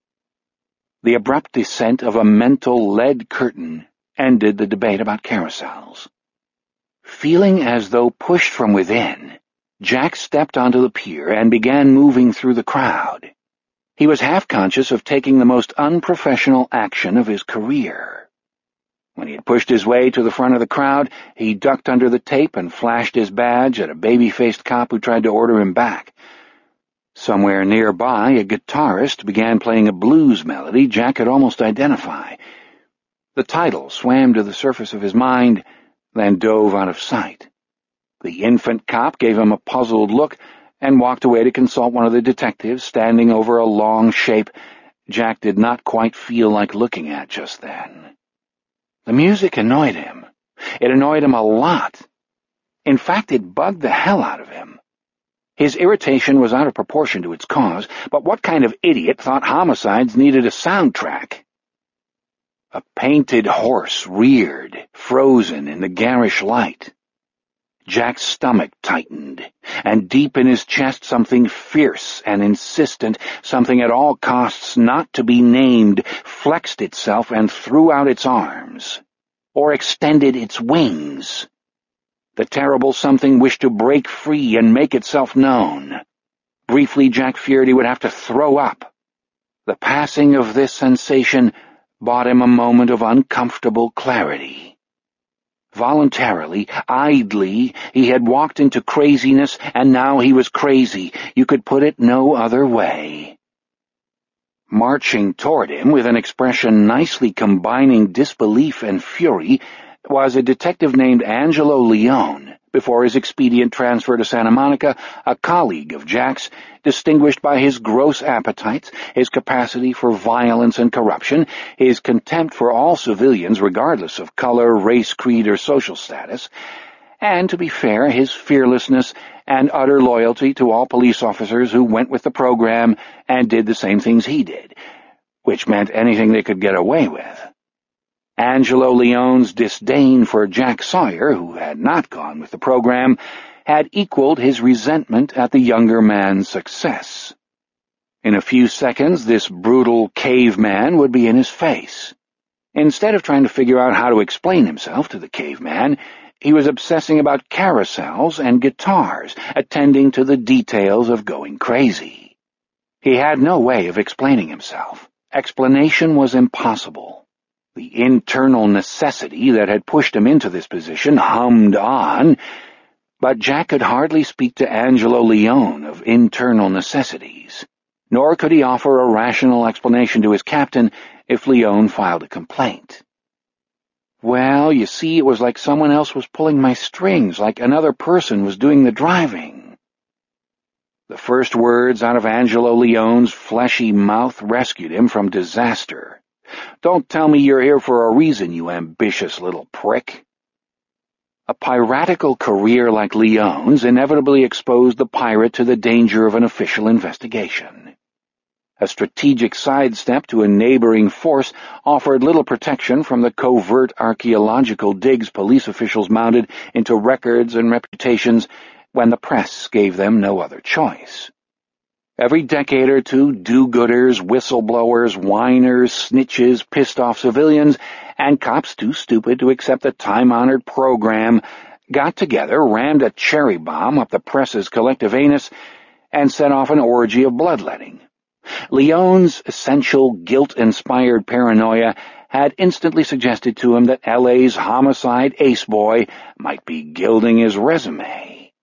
the abrupt descent of a mental lead curtain ended the debate about carousels. Feeling as though pushed from within, Jack stepped onto the pier and began moving through the crowd. He was half-conscious of taking the most unprofessional action of his career. When he had pushed his way to the front of the crowd, he ducked under the tape and flashed his badge at a baby-faced cop who tried to order him back. Somewhere nearby, a guitarist began playing a blues melody Jack could almost identify. The title swam to the surface of his mind, then dove out of sight. The infant cop gave him a puzzled look and walked away to consult one of the detectives standing over a long shape Jack did not quite feel like looking at just then. The music annoyed him. It annoyed him a lot. In fact, it bugged the hell out of him. His irritation was out of proportion to its cause, but what kind of idiot thought homicides needed a soundtrack? A painted horse reared, frozen in the garish light. Jack's stomach tightened, and deep in his chest something fierce and insistent, something at all costs not to be named, flexed itself and threw out its arms, or extended its wings. The terrible something wished to break free and make itself known. Briefly, Jack feared he would have to throw up. The passing of this sensation bought him a moment of uncomfortable clarity. Voluntarily, idly, he had walked into craziness, and now he was crazy. You could put it no other way. Marching toward him, with an expression nicely combining disbelief and fury, was a detective named Angelo Leone, before his expedient transfer to Santa Monica, a colleague of Jack's, distinguished by his gross appetites, his capacity for violence and corruption, his contempt for all civilians regardless of color, race, creed, or social status, and, to be fair, his fearlessness and utter loyalty to all police officers who went with the program and did the same things he did, which meant anything they could get away with. Angelo Leone's disdain for Jack Sawyer, who had not gone with the program, had equaled his resentment at the younger man's success. In a few seconds, this brutal caveman would be in his face. Instead of trying to figure out how to explain himself to the caveman, he was obsessing about carousels and guitars, attending to the details of going crazy. He had no way of explaining himself. Explanation was impossible. The internal necessity that had pushed him into this position hummed on, but Jack could hardly speak to Angelo Leone of internal necessities, nor could he offer a rational explanation to his captain if Leone filed a complaint. "Well, you see, it was like someone else was pulling my strings, like another person was doing the driving." The first words out of Angelo Leone's fleshy mouth rescued him from disaster. "Don't tell me you're here for a reason, you ambitious little prick." A piratical career like Leone's inevitably exposed the pirate to the danger of an official investigation. A strategic sidestep to a neighboring force offered little protection from the covert archaeological digs police officials mounted into records and reputations when the press gave them no other choice. Every decade or two, do-gooders, whistleblowers, whiners, snitches, pissed-off civilians, and cops too stupid to accept the time-honored program got together, rammed a cherry bomb up the press's collective anus, and set off an orgy of bloodletting. Leone's essential guilt-inspired paranoia had instantly suggested to him that L.A.'s homicide ace boy might be gilding his resume.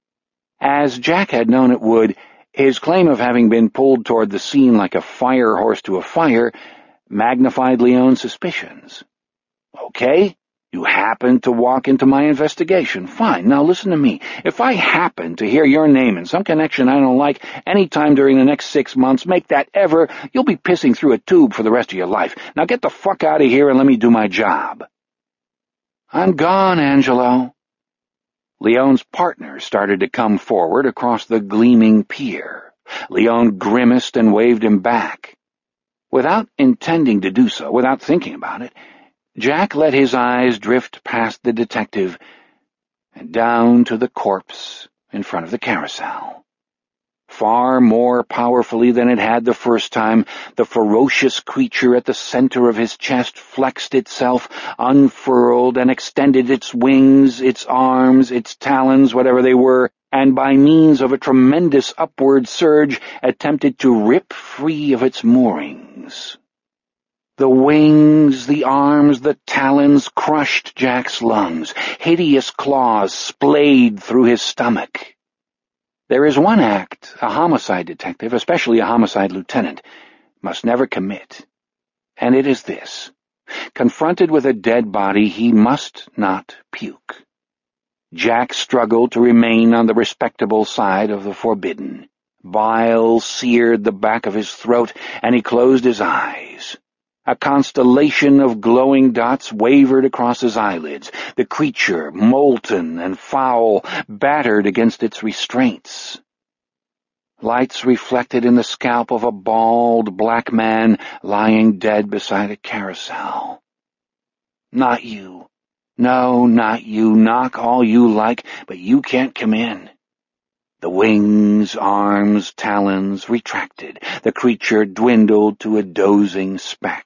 As Jack had known it would, his claim of having been pulled toward the scene like a fire horse to a fire magnified Leone's suspicions. "Okay, you happened to walk into my investigation. Fine, now listen to me. If I happen to hear your name in some connection I don't like any time during the next 6 months, make that ever, you'll be pissing through a tube for the rest of your life. Now get the fuck out of here and let me do my job." "I'm gone, Angelo." Leone's partner started to come forward across the gleaming pier. Leone grimaced and waved him back. Without intending to do so, without thinking about it, Jack let his eyes drift past the detective and down to the corpse in front of the carousel. Far more powerfully than it had the first time, the ferocious creature at the center of his chest flexed itself, unfurled, and extended its wings, its arms, its talons, whatever they were, and by means of a tremendous upward surge attempted to rip free of its moorings. The wings, the arms, the talons crushed Jack's lungs. Hideous claws splayed through his stomach. There is one act a homicide detective, especially a homicide lieutenant, must never commit, and it is this. Confronted with a dead body, he must not puke. Jack struggled to remain on the respectable side of the forbidden. Bile seared the back of his throat, and he closed his eyes. A constellation of glowing dots wavered across his eyelids. The creature, molten and foul, battered against its restraints. Lights reflected in the scalp of a bald black man lying dead beside a carousel. "Not you. No, not you. Knock all you like, but you can't come in." The wings, arms, talons retracted. The creature dwindled to a dozing speck.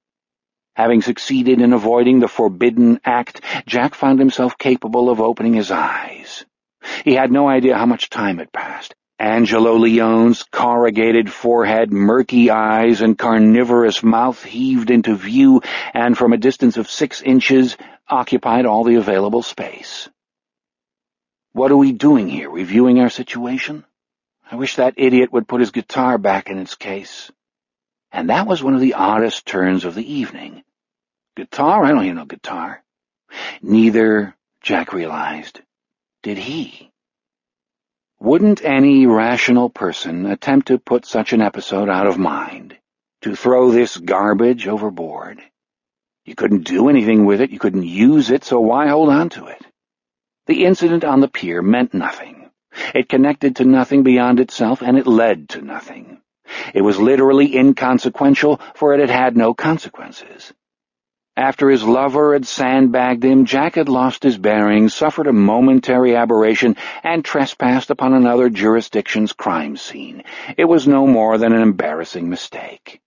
Having succeeded in avoiding the forbidden act, Jack found himself capable of opening his eyes. He had no idea how much time had passed. Angelo Leone's corrugated forehead, murky eyes, and carnivorous mouth heaved into view, and from a distance of 6 inches occupied all the available space. "What are we doing here, reviewing our situation? I wish that idiot would put his guitar back in its case." And that was one of the oddest turns of the evening. Guitar? I don't hear no guitar. Neither, Jack realized, did he. Wouldn't any rational person attempt to put such an episode out of mind, to throw this garbage overboard? You couldn't do anything with it, you couldn't use it, so why hold on to it? The incident on the pier meant nothing. It connected to nothing beyond itself, and it led to nothing. It was literally inconsequential, for it had had no consequences. After his lover had sandbagged him, Jack had lost his bearings, suffered a momentary aberration, and trespassed upon another jurisdiction's crime scene. It was no more than an embarrassing mistake.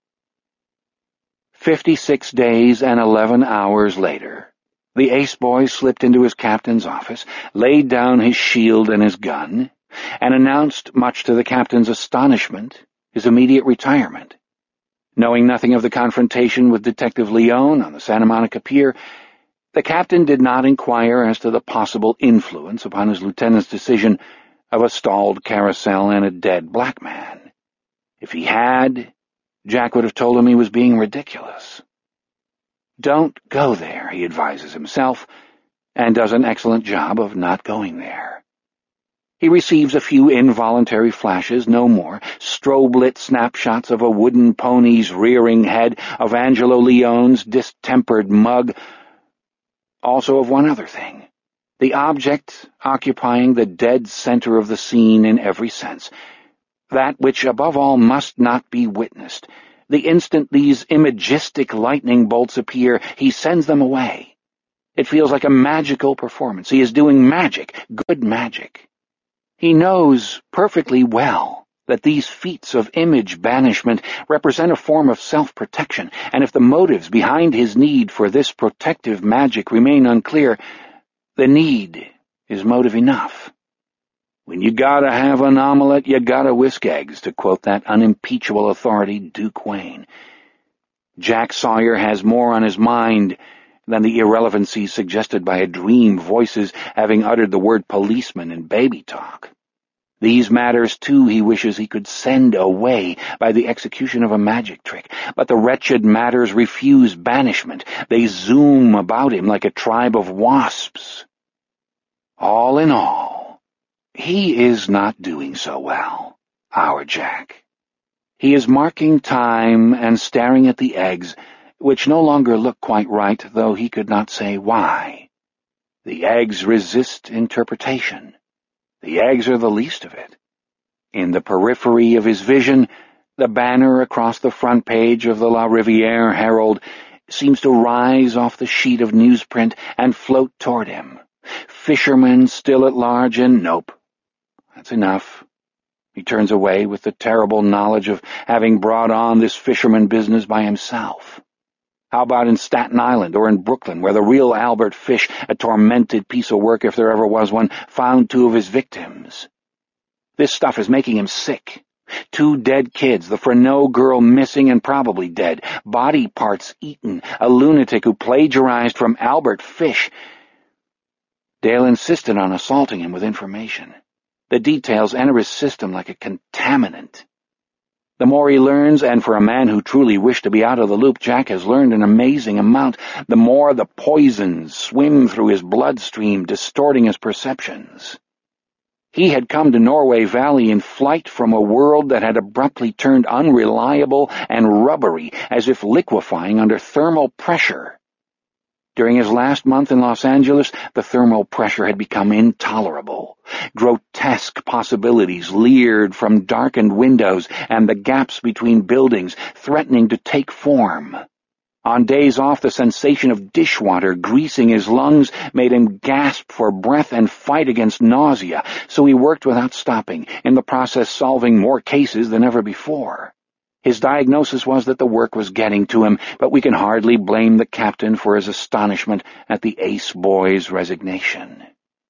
56 days and 11 hours later, the ace boy slipped into his captain's office, laid down his shield and his gun, and announced, much to the captain's astonishment, his immediate retirement. Knowing nothing of the confrontation with Detective Leone on the Santa Monica Pier, the captain did not inquire as to the possible influence upon his lieutenant's decision of a stalled carousel and a dead black man. If he had, Jack would have told him he was being ridiculous. Don't go there, he advises himself, and does an excellent job of not going there. He receives a few involuntary flashes, no more, strobe-lit snapshots of a wooden pony's rearing head, of Angelo Leone's distempered mug, also of one other thing, the object occupying the dead center of the scene in every sense, that which above all must not be witnessed. The instant these imagistic lightning bolts appear, he sends them away. It feels like a magical performance. He is doing magic, good magic. He knows perfectly well that these feats of image banishment represent a form of self-protection, and if the motives behind his need for this protective magic remain unclear, the need is motive enough. When you gotta have an omelet, you gotta whisk eggs, to quote that unimpeachable authority, Duke Wayne. Jack Sawyer has more on his mind than the irrelevancies suggested by a dream voices having uttered the word policeman in baby talk. These matters, too, he wishes he could send away by the execution of a magic trick, but the wretched matters refuse banishment. They zoom about him like a tribe of wasps. All in all, he is not doing so well, our Jack. He is marking time and staring at the eggs, which no longer look quite right, though he could not say why. The eggs resist interpretation. The eggs are the least of it. In the periphery of his vision, the banner across the front page of the La Riviere Herald seems to rise off the sheet of newsprint and float toward him. Fishermen still at large, and nope. That's enough. He turns away with the terrible knowledge of having brought on this fisherman business by himself. How about in Staten Island or in Brooklyn, where the real Albert Fish, a tormented piece of work if there ever was one, found 2 of his victims? This stuff is making him sick. 2 dead kids, the Freneau girl missing and probably dead, body parts eaten, a lunatic who plagiarized from Albert Fish. Dale insisted on assaulting him with information. The details enter his system like a contaminant. The more he learns, and for a man who truly wished to be out of the loop, Jack has learned an amazing amount, the more the poisons swim through his bloodstream, distorting his perceptions. He had come to Norway Valley in flight from a world that had abruptly turned unreliable and rubbery, as if liquefying under thermal pressure. During his last month in Los Angeles, the thermal pressure had become intolerable. Grotesque possibilities leered from darkened windows and the gaps between buildings, threatening to take form. On days off, the sensation of dishwater greasing his lungs made him gasp for breath and fight against nausea, so he worked without stopping, in the process solving more cases than ever before. His diagnosis was that the work was getting to him, but we can hardly blame the captain for his astonishment at the ace boy's resignation.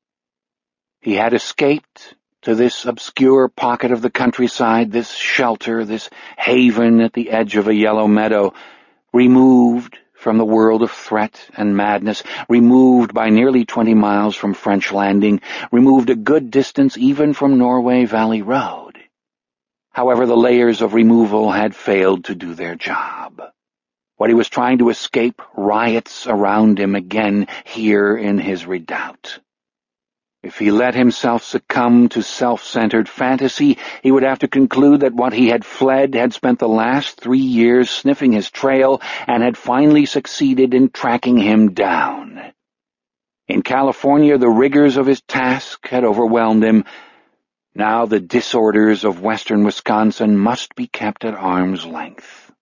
He had escaped to this obscure pocket of the countryside, this shelter, this haven at the edge of a yellow meadow, removed from the world of threat and madness, removed by nearly 20 miles from French Landing, removed a good distance even from Norway Valley Road. However, the layers of removal had failed to do their job. What he was trying to escape riots around him again here in his redoubt. If he let himself succumb to self-centered fantasy, he would have to conclude that what he had fled had spent the last 3 years sniffing his trail and had finally succeeded in tracking him down. In California, the rigors of his task had overwhelmed him. Now the disorders of western Wisconsin must be kept at arm's length.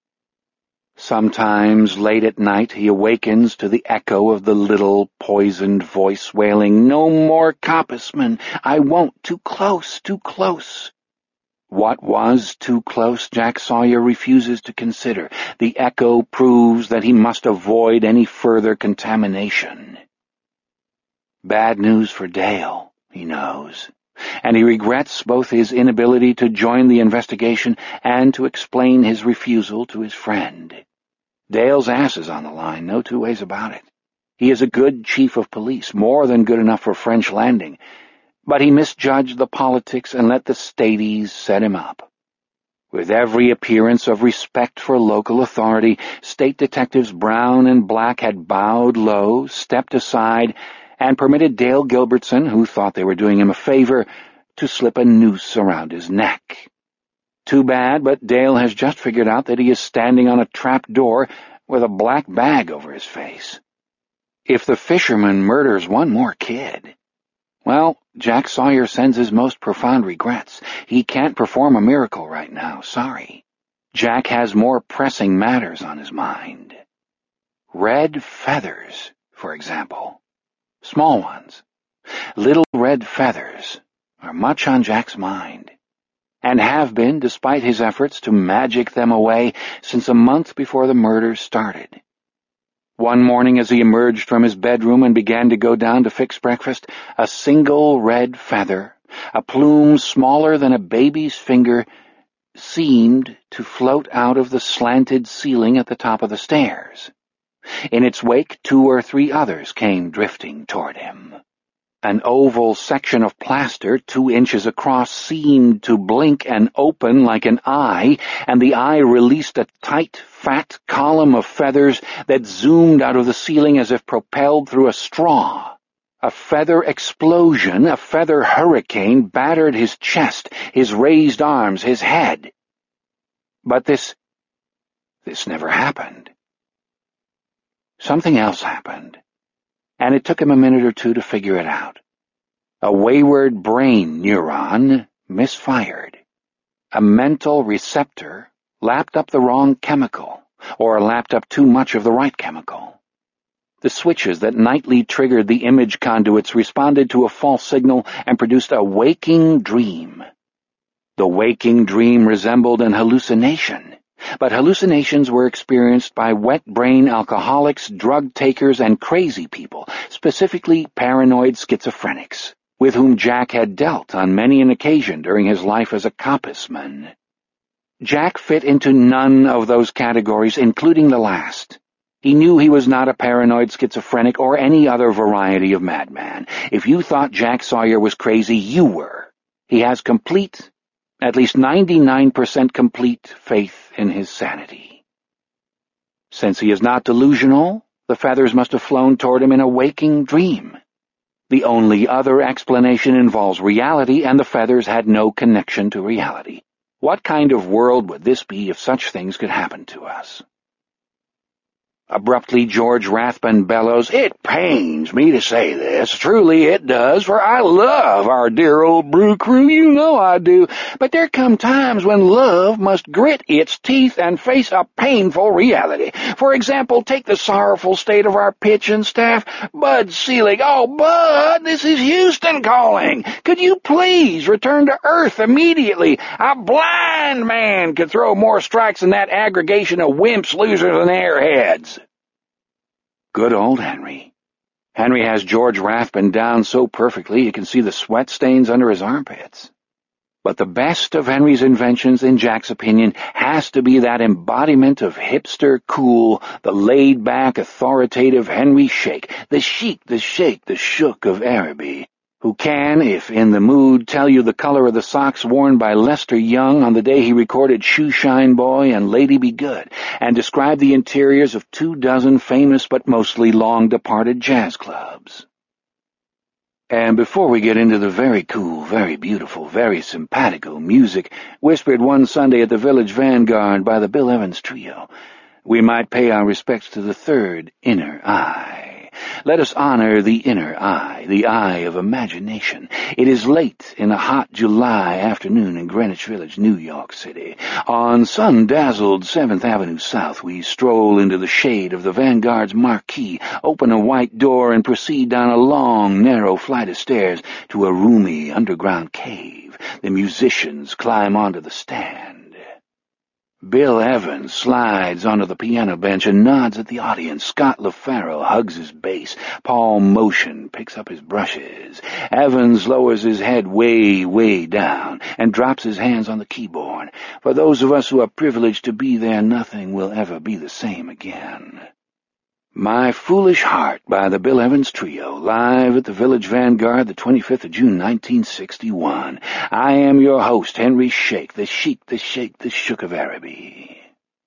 Sometimes, late at night, he awakens to the echo of the little, poisoned voice wailing, "No more Coppisman! I won't! Too close! Too close!" What was too close, Jack Sawyer refuses to consider. The echo proves that he must avoid any further contamination. Bad news for Dale, he knows, and he regrets both his inability to join the investigation and to explain his refusal to his friend. Dale's ass is on the line, no two ways about it. He is a good chief of police, more than good enough for French Landing, but he misjudged the politics and let the Stadies set him up. With every appearance of respect for local authority, State Detectives Brown and Black had bowed low, stepped aside, and permitted Dale Gilbertson, who thought they were doing him a favor, to slip a noose around his neck. Too bad, but Dale has just figured out that he is standing on a trap door with a black bag over his face. If the fisherman murders one more kid... Well, Jack Sawyer sends his most profound regrets. He can't perform a miracle right now, sorry. Jack has more pressing matters on his mind. Red feathers, for example. Small ones. Little red feathers are much on Jack's mind, and have been despite his efforts to magic them away since a month before the murder started. One morning as he emerged from his bedroom and began to go down to fix breakfast, a single red feather, a plume smaller than a baby's finger, seemed to float out of the slanted ceiling at the top of the stairs. In its wake, 2 or 3 others came drifting toward him. An oval section of plaster 2 inches across seemed to blink and open like an eye, and the eye released a tight, fat column of feathers that zoomed out of the ceiling as if propelled through a straw. A feather explosion, a feather hurricane, battered his chest, his raised arms, his head. But this never happened. Something else happened, and it took him a minute or 2 to figure it out. A wayward brain neuron misfired. A mental receptor lapped up the wrong chemical, or lapped up too much of the right chemical. The switches that nightly triggered the image conduits responded to a false signal and produced a waking dream. The waking dream resembled an hallucination, but hallucinations were experienced by wet-brain alcoholics, drug-takers, and crazy people, specifically paranoid schizophrenics, with whom Jack had dealt on many an occasion during his life as a Coppisman. Jack fit into none of those categories, including the last. He knew he was not a paranoid schizophrenic or any other variety of madman. If you thought Jack Sawyer was crazy, you were. He has complete, at least 99% complete faith in his sanity. Since he is not delusional, the feathers must have flown toward him in a waking dream. The only other explanation involves reality, and the feathers had no connection to reality. What kind of world would this be if such things could happen to us? Abruptly, George Rathbun bellows, "It pains me to say this, truly it does, for I love our dear old brew crew, you know I do, but there come times when love must grit its teeth and face a painful reality. For example, take the sorrowful state of our pitching staff. Bud Selig, oh, Bud, this is Houston calling. Could you please return to Earth immediately? A blind man could throw more strikes than that aggregation of wimps, losers, and airheads." Good old Henry. Henry has George Rathbun down so perfectly you can see the sweat stains under his armpits. But the best of Henry's inventions, in Jack's opinion, has to be that embodiment of hipster cool, the laid-back, authoritative Henry Shake, the chic, the shake, the shook of Araby, who can, if in the mood, tell you the color of the socks worn by Lester Young on the day he recorded Shoeshine Boy and Lady Be Good, and describe the interiors of 24 famous but mostly long-departed jazz clubs. And before we get into the very cool, very beautiful, very simpatico music whispered one Sunday at the Village Vanguard by the Bill Evans Trio, we might pay our respects to the third inner eye. Let us honor the inner eye, the eye of imagination. It is late in a hot July afternoon in Greenwich Village, New York City. On sun-dazzled 7th Avenue South, we stroll into the shade of the Vanguard's marquee, open a white door, and proceed down a long, narrow flight of stairs to a roomy underground cave. The musicians climb onto the stand. Bill Evans slides onto the piano bench and nods at the audience. Scott LaFaro hugs his bass. Paul Motion picks up his brushes. Evans lowers his head way down and drops his hands on the keyboard. For those of us who are privileged to be there, nothing will ever be the same again. My Foolish Heart by the Bill Evans Trio, live at the Village Vanguard, the 25th of June, 1961. I am your host, Henry Shake, the Sheik, the Shake, the Shook of Araby.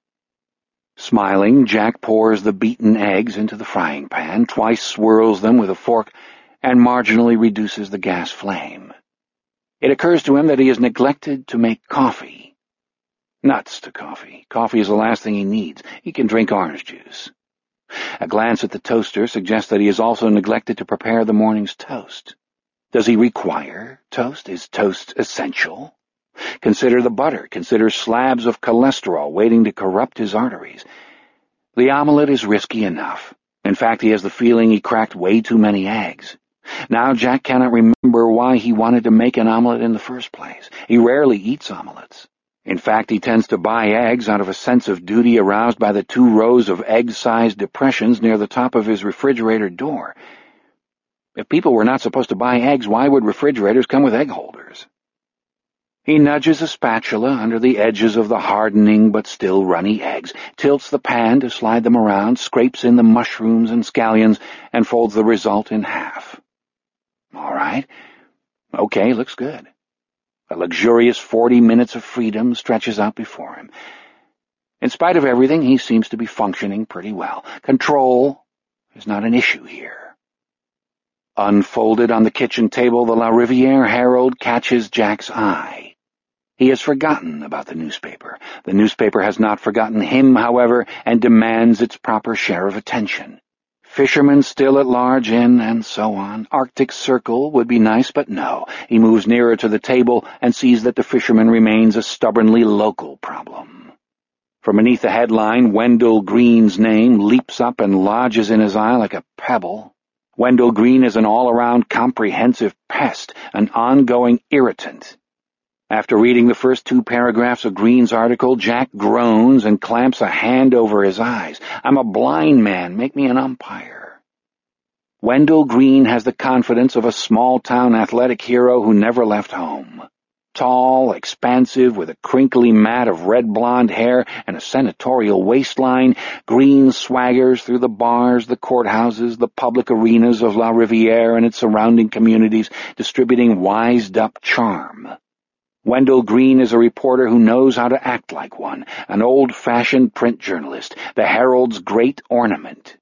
Smiling, Jack pours the beaten eggs into the frying pan, twice swirls them with a fork, and marginally reduces the gas flame. It occurs to him that he has neglected to make coffee. Nuts to coffee. Coffee is the last thing he needs. He can drink orange juice. A glance at the toaster suggests that he has also neglected to prepare the morning's toast. Does he require toast? Is toast essential? Consider the butter. Consider slabs of cholesterol waiting to corrupt his arteries. The omelet is risky enough. In fact, he has the feeling he cracked way too many eggs. Now Jack cannot remember why he wanted to make an omelet in the first place. He rarely eats omelets. In fact, he tends to buy eggs out of a sense of duty aroused by the 2 rows of egg-sized depressions near the top of his refrigerator door. If people were not supposed to buy eggs, why would refrigerators come with egg holders? He nudges a spatula under the edges of the hardening but still runny eggs, tilts the pan to slide them around, scrapes in the mushrooms and scallions, and folds the result in half. All right. Okay, looks good. A luxurious 40 minutes of freedom stretches out before him. In spite of everything, he seems to be functioning pretty well. Control is not an issue here. Unfolded on the kitchen table, the La Riviere Herald catches Jack's eye. He has forgotten about the newspaper. The newspaper has not forgotten him, however, and demands its proper share of attention. Fishermen still at large in, and so on. Arctic Circle would be nice, but no. He moves nearer to the table and sees that the fisherman remains a stubbornly local problem. From beneath the headline, Wendell Green's name leaps up and lodges in his eye like a pebble. Wendell Green is an all-around comprehensive pest, an ongoing irritant. After reading the first 2 paragraphs of Green's article, Jack groans and clamps a hand over his eyes. I'm a blind man. Make me an umpire. Wendell Green has the confidence of a small-town athletic hero who never left home. Tall, expansive, with a crinkly mat of red-blonde hair and a senatorial waistline, Green swaggers through the bars, the courthouses, the public arenas of La Riviere and its surrounding communities, distributing wised-up charm. Wendell Green is a reporter who knows how to act like one, an old-fashioned print journalist, the Herald's great ornament.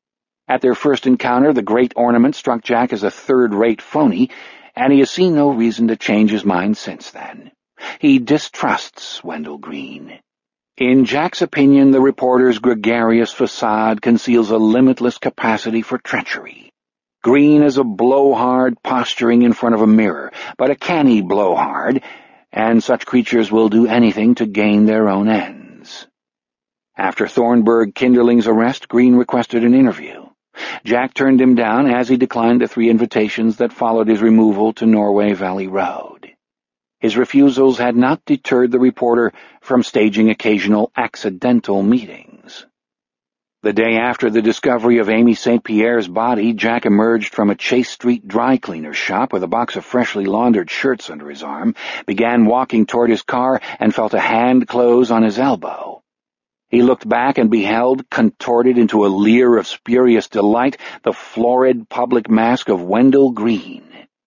At their first encounter, the great ornament struck Jack as a third-rate phony, and he has seen no reason to change his mind since then. He distrusts Wendell Green. In Jack's opinion, the reporter's gregarious facade conceals a limitless capacity for treachery. Green is a blowhard posturing in front of a mirror, but a canny blowhard, and such creatures will do anything to gain their own ends. After Thornburg Kinderling's arrest, Green requested an interview. Jack turned him down as he declined the 3 invitations that followed his removal to Norway Valley Road. His refusals had not deterred the reporter from staging occasional accidental meetings. The day after the discovery of Amy St. Pierre's body, Jack emerged from a Chase Street dry cleaner's shop with a box of freshly laundered shirts under his arm, began walking toward his car, and felt a hand close on his elbow. He looked back and beheld, contorted into a leer of spurious delight, the florid public mask of Wendell Green.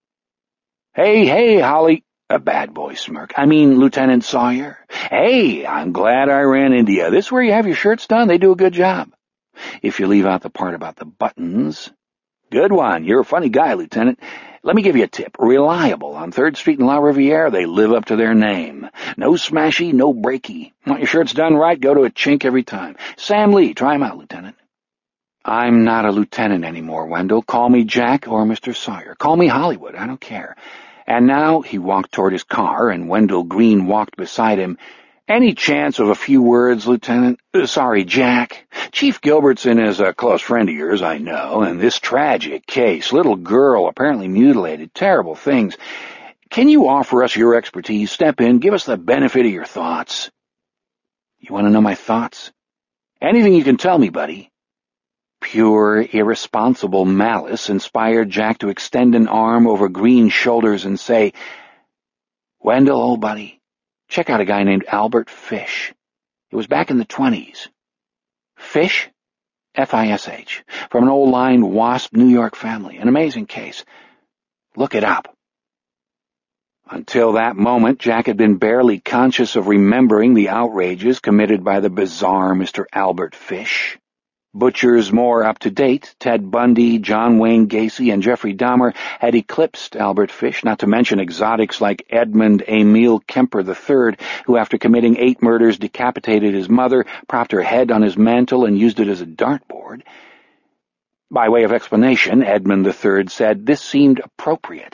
Hey, Holly, a bad boy smirk. I mean, Lieutenant Sawyer. Hey, I'm glad I ran into you. This where you have your shirts done? They do a good job. If you leave out the part about the buttons. Good one. You're a funny guy, Lieutenant. Let me give you a tip. Reliable on 3rd Street in La Riviere, they live up to their name. No smashy, no breaky. Want your shirts done right, go to a chink every time. Sam Lee, try him out, Lieutenant. I'm not a lieutenant anymore, Wendell. Call me Jack or Mr. Sawyer. Call me Hollywood. I don't care. And now he walked toward his car, and Wendell Green walked beside him. Any chance of a few words, Lieutenant? Sorry, Jack. Chief Gilbertson is a close friend of yours, I know, and this tragic case, little girl apparently mutilated, terrible things. Can you offer us your expertise? Step in, give us the benefit of your thoughts. You want to know my thoughts? Anything you can tell me, buddy. Pure, irresponsible malice inspired Jack to extend an arm over Green's shoulders and say, Wendell, old buddy, check out a guy named Albert Fish. It was back in the 20s. Fish? F-I-S-H. From an old-line WASP New York family. An amazing case. Look it up. Until that moment, Jack had been barely conscious of remembering the outrages committed by the bizarre Mr. Albert Fish. Butchers more up-to-date, Ted Bundy, John Wayne Gacy, and Jeffrey Dahmer had eclipsed Albert Fish, not to mention exotics like Edmund Emil Kemper III, who after committing 8 murders decapitated his mother, propped her head on his mantle, and used it as a dartboard. By way of explanation, Edmund III said this seemed appropriate.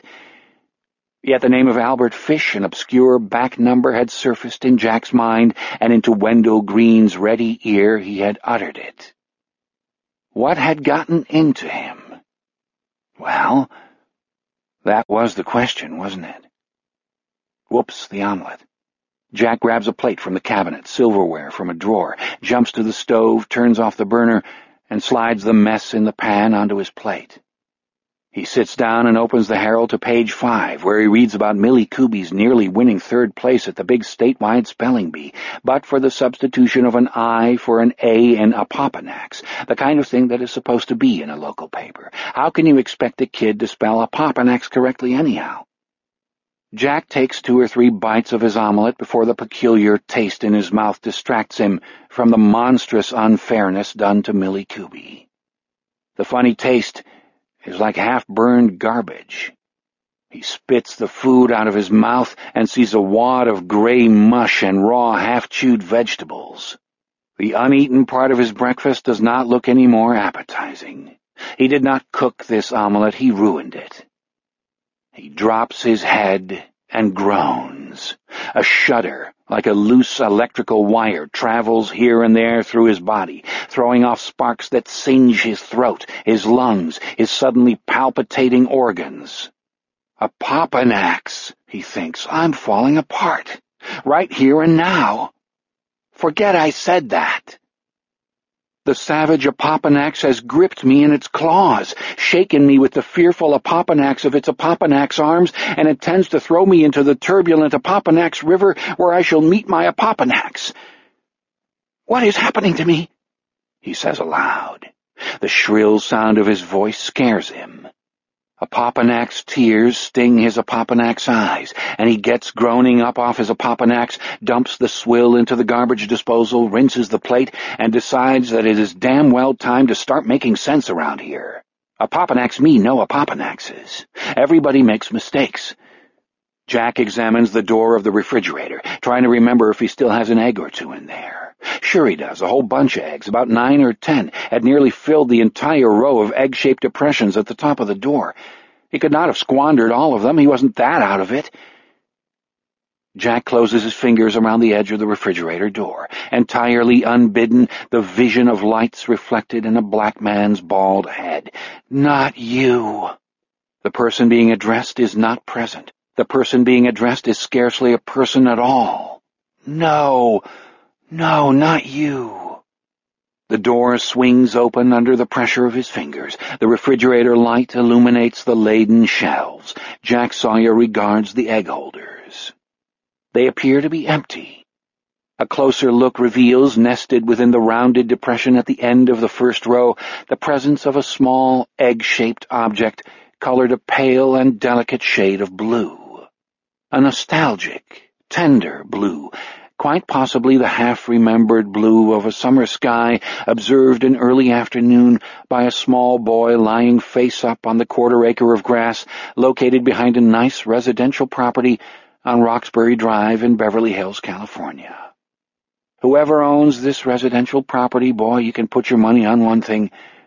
Yet the name of Albert Fish, an obscure back number, had surfaced in Jack's mind, and into Wendell Green's ready ear he had uttered it. What had gotten into him? Well, that was the question, wasn't it? Whoops, the omelet. Jack grabs a plate from the cabinet, silverware from a drawer, jumps to the stove, turns off the burner, and slides the mess in the pan onto his plate. He sits down and opens the Herald to page 5, where he reads about Millie Kuby's nearly winning 3rd place at the big statewide spelling bee, but for the substitution of an I for an A in Apopanax, the kind of thing that is supposed to be in a local paper. How can you expect a kid to spell Apopanax correctly anyhow? Jack takes 2 or 3 bites of his omelet before the peculiar taste in his mouth distracts him from the monstrous unfairness done to Millie Kuby. The funny taste is like half-burned garbage. He spits the food out of his mouth and sees a wad of gray mush and raw, half-chewed vegetables. The uneaten part of his breakfast does not look any more appetizing. He did not cook this omelet, he ruined it. He drops his head and groans. A shudder, like a loose electrical wire, travels here and there through his body, throwing off sparks that singe his throat, his lungs, his suddenly palpitating organs. Apopanax, he thinks. I'm falling apart. Right here and now. Forget I said that. The savage Apopanax has gripped me in its claws, shaken me with the fearful Apopanax of its Apopanax arms, and intends to throw me into the turbulent Apopanax River, where I shall meet my Apopanax. What is happening to me? He says aloud. The shrill sound of his voice scares him. Apopanax tears sting his Apopanax eyes, and he gets groaning up off his Apopanax, dumps the swill into the garbage disposal, rinses the plate, and decides that it is damn well time to start making sense around here. Apopanax me no Apopanaxes. Everybody makes mistakes. Jack examines the door of the refrigerator, trying to remember if he still has an egg or 2 in there. Sure he does, a whole bunch of eggs, about 9 or 10, had nearly filled the entire row of egg-shaped depressions at the top of the door. He could not have squandered all of them, he wasn't that out of it. Jack closes his fingers around the edge of the refrigerator door. Entirely unbidden, the vision of lights reflected in a black man's bald head. Not you. The person being addressed is not present. The person being addressed is scarcely a person at all. No, not you. The door swings open under the pressure of his fingers. The refrigerator light illuminates the laden shelves. Jack Sawyer regards the egg holders. They appear to be empty. A closer look reveals, nested within the rounded depression at the end of the first row, the presence of a small egg-shaped object colored a pale and delicate shade of blue. A nostalgic, tender blue, quite possibly the half-remembered blue of a summer sky observed in early afternoon by a small boy lying face-up on the quarter-acre of grass located behind a nice residential property on Roxbury Drive in Beverly Hills, California. Whoever owns this residential property, boy, you can put your money on one thing.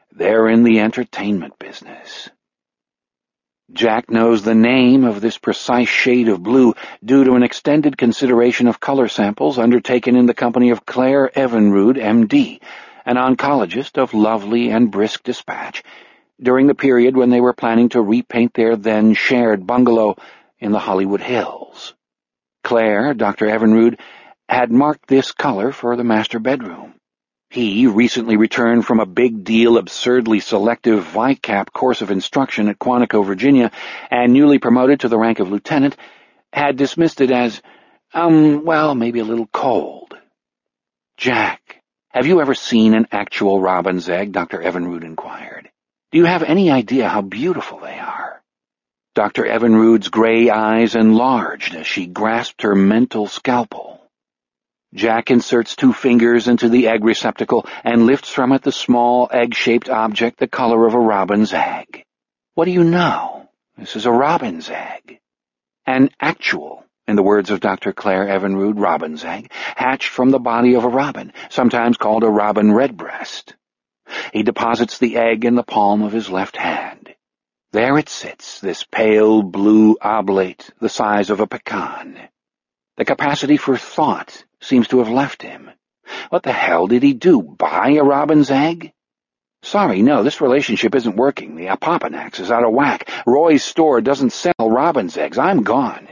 They're in the entertainment business. Jack knows the name of this precise shade of blue due to an extended consideration of color samples undertaken in the company of Claire Evinrude, M.D., an oncologist of lovely and brisk dispatch, during the period when they were planning to repaint their then-shared bungalow in the Hollywood Hills. Claire, Dr. Evinrude, had marked this color for the master bedroom. He, recently returned from a big-deal, absurdly selective VICAP course of instruction at Quantico, Virginia, and newly promoted to the rank of lieutenant, had dismissed it as, maybe a little cold. "Jack, have you ever seen an actual robin's egg?" Dr. Evinrude inquired. "Do you have any idea how beautiful they are?" Dr. Evinrude's gray eyes enlarged as she grasped her mental scalpel. Jack inserts 2 fingers into the egg receptacle and lifts from it the small, egg-shaped object the color of a robin's egg. "What do you know? This is a robin's egg." An actual, in the words of Dr. Claire Evinrude, robin's egg, hatched from the body of a robin, sometimes called a robin redbreast. He deposits the egg in the palm of his left hand. There it sits, this pale blue oblate, the size of a pecan. The capacity for thought seems to have left him. What the hell did he do, buy a robin's egg? "Sorry, no, this relationship isn't working. The Apopanax is out of whack. Roy's store doesn't sell robin's eggs. I'm gone."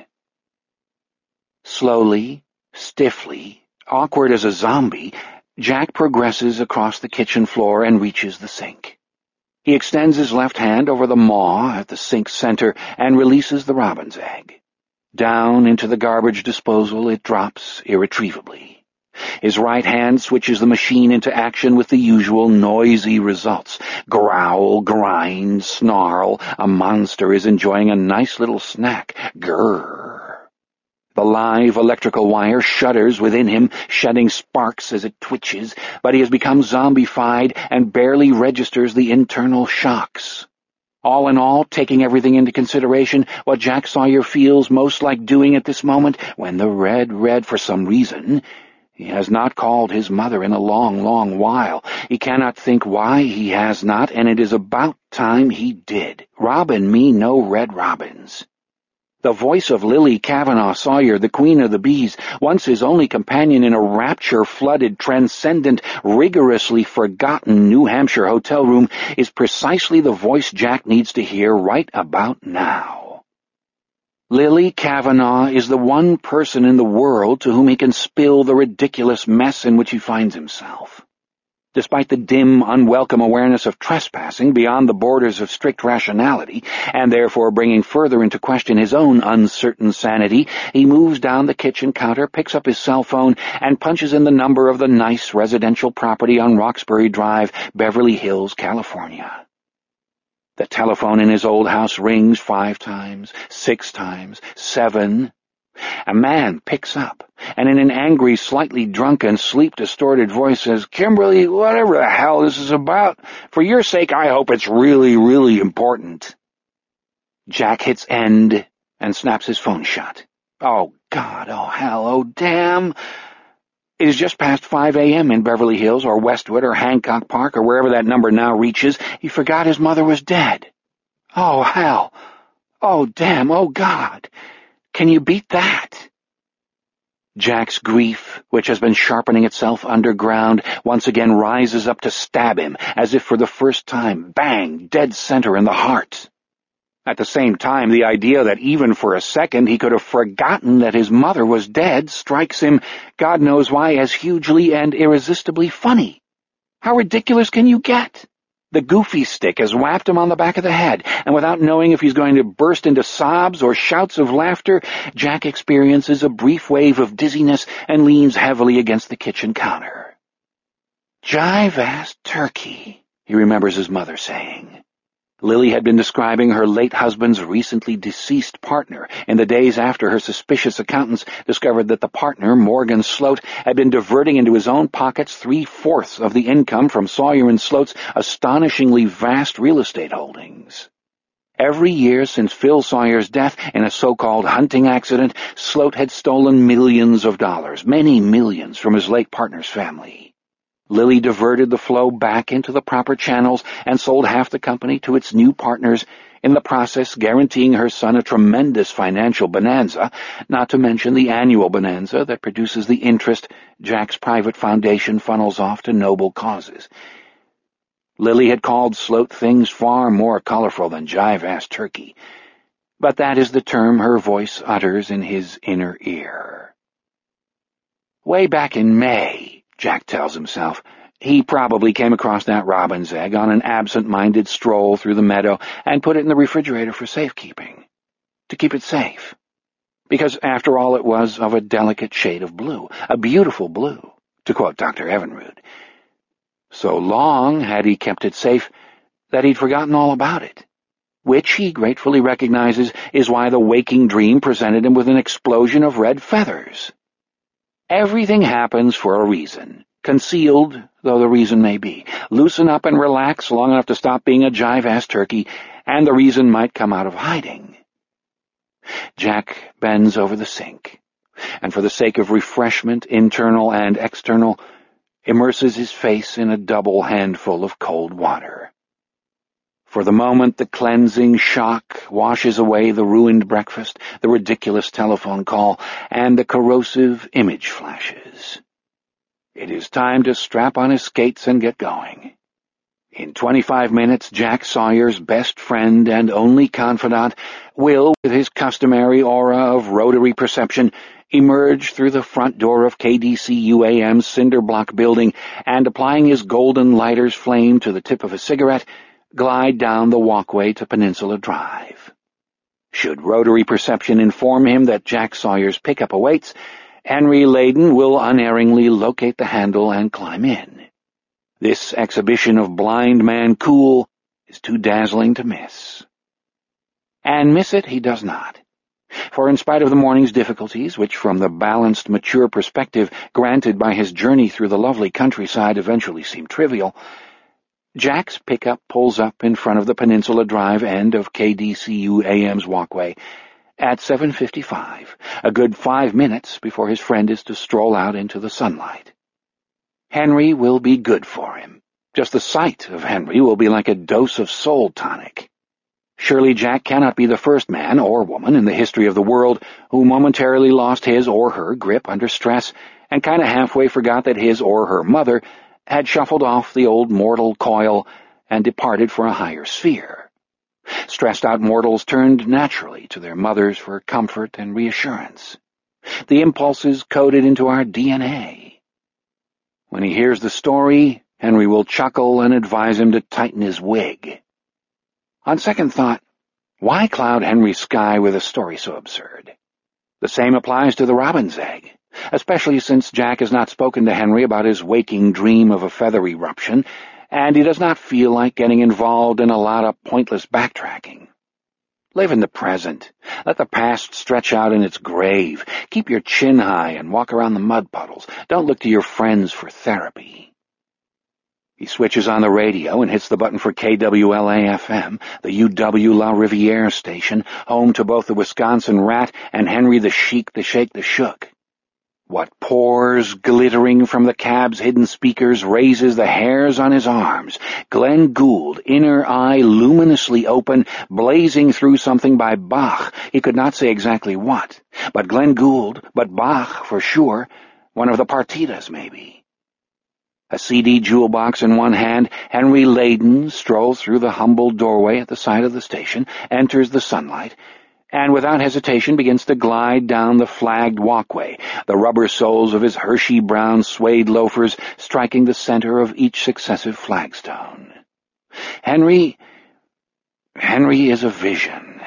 Slowly, stiffly, awkward as a zombie, Jack progresses across the kitchen floor and reaches the sink. He extends his left hand over the maw at the sink's center and releases the robin's egg. Down into the garbage disposal it drops irretrievably. His right hand switches the machine into action with the usual noisy results. Growl, grind, snarl. A monster is enjoying a nice little snack. Grrr. The live electrical wire shudders within him, shedding sparks as it twitches, but he has become zombified and barely registers the internal shocks. All in all, taking everything into consideration, what Jack Sawyer feels most like doing at this moment, when the red, for some reason, he has not called his mother in a long, long while. He cannot think why he has not, and it is about time he did. Robin me no red robins. The voice of Lily Kavanaugh Sawyer, the queen of the bees, once his only companion in a rapture-flooded, transcendent, rigorously forgotten New Hampshire hotel room, is precisely the voice Jack needs to hear right about now. Lily Kavanaugh is the one person in the world to whom he can spill the ridiculous mess in which he finds himself. Despite the dim, unwelcome awareness of trespassing beyond the borders of strict rationality, and therefore bringing further into question his own uncertain sanity, he moves down the kitchen counter, picks up his cell phone, and punches in the number of the nice residential property on Roxbury Drive, Beverly Hills, California. The telephone in his old house rings 5 times, 6 times, 7. A man picks up, and in an angry, slightly drunken, sleep-distorted voice says, "Kimberly, whatever the hell this is about, for your sake I hope it's really, really important." Jack hits end and snaps his phone shut. Oh, God, oh, hell, oh, damn. It is just past 5 a.m. in Beverly Hills or Westwood or Hancock Park or wherever that number now reaches. He forgot his mother was dead. Oh, hell. Oh, damn, oh, God. Can you beat that? Jack's grief, which has been sharpening itself underground, once again rises up to stab him, as if for the first time, bang, dead center in the heart. At the same time, the idea that even for a second he could have forgotten that his mother was dead strikes him, God knows why, as hugely and irresistibly funny. How ridiculous can you get? The goofy stick has whapped him on the back of the head, and without knowing if he's going to burst into sobs or shouts of laughter, Jack experiences a brief wave of dizziness and leans heavily against the kitchen counter. "Jive-ass turkey," he remembers his mother saying. Lily had been describing her late husband's recently deceased partner in the days after her suspicious accountants discovered that the partner, Morgan Sloat, had been diverting into his own pockets 3/4 of the income from Sawyer and Sloat's astonishingly vast real estate holdings. Every year since Phil Sawyer's death in a so-called hunting accident, Sloat had stolen millions of dollars, many millions, from his late partner's family. Lily diverted the flow back into the proper channels and sold half the company to its new partners, in the process guaranteeing her son a tremendous financial bonanza, not to mention the annual bonanza that produces the interest Jack's private foundation funnels off to noble causes. Lily had called Sloat things far more colorful than jive-ass turkey, but that is the term her voice utters in his inner ear. Way back in May, Jack tells himself, he probably came across that robin's egg on an absent-minded stroll through the meadow and put it in the refrigerator for safekeeping, to keep it safe. Because, after all, it was of a delicate shade of blue, a beautiful blue, to quote Dr. Evinrude. So long had he kept it safe that he'd forgotten all about it, which he gratefully recognizes is why the waking dream presented him with an explosion of red feathers. Everything happens for a reason, concealed though the reason may be. Loosen up and relax long enough to stop being a jive-ass turkey, and the reason might come out of hiding. Jack bends over the sink, and for the sake of refreshment, internal and external, immerses his face in a double handful of cold water. For the moment, the cleansing shock washes away the ruined breakfast, the ridiculous telephone call, and the corrosive image flashes. It is time to strap on his skates and get going. In 25 minutes, Jack Sawyer's best friend and only confidant will, with his customary aura of rotary perception, emerge through the front door of KDCUAM's cinder block building and, applying his golden lighter's flame to the tip of a cigarette, glide down the walkway to Peninsula Drive. Should rotary perception inform him that Jack Sawyer's pickup awaits, Henry Layden will unerringly locate the handle and climb in. This exhibition of blind man cool is too dazzling to miss. And miss it he does not. For in spite of the morning's difficulties, which from the balanced, mature perspective granted by his journey through the lovely countryside eventually seemed trivial, Jack's pickup pulls up in front of the Peninsula Drive end of KDCUAM's walkway at 7:55, a good 5 minutes before his friend is to stroll out into the sunlight. Henry will be good for him. Just the sight of Henry will be like a dose of soul tonic. Surely Jack cannot be the first man or woman in the history of the world who momentarily lost his or her grip under stress and kind of halfway forgot that his or her mother had shuffled off the old mortal coil and departed for a higher sphere. Stressed-out mortals turned naturally to their mothers for comfort and reassurance. The impulses coded into our DNA. When he hears the story, Henry will chuckle and advise him to tighten his wig. On second thought, why cloud Henry's sky with a story so absurd? The same applies to the robin's egg, especially since Jack has not spoken to Henry about his waking dream of a feather eruption, and he does not feel like getting involved in a lot of pointless backtracking. Live in the present. Let the past stretch out in its grave. Keep your chin high and walk around the mud puddles. Don't look to your friends for therapy. He switches on the radio and hits the button for KWLA-FM, the UW La Riviere station, home to both the Wisconsin Rat and Henry the Sheik the Shake the Shook. What pours glittering from the cab's hidden speakers raises the hairs on his arms. Glenn Gould, inner eye luminously open, blazing through something by Bach. He could not say exactly what. But Glenn Gould, but Bach for sure. One of the partitas, maybe. A CD jewel box in one hand, Henry Layden strolls through the humble doorway at the side of the station, enters the sunlight, and without hesitation begins to glide down the flagged walkway, the rubber soles of his Hershey-brown suede loafers striking the center of each successive flagstone. Henry is a vision.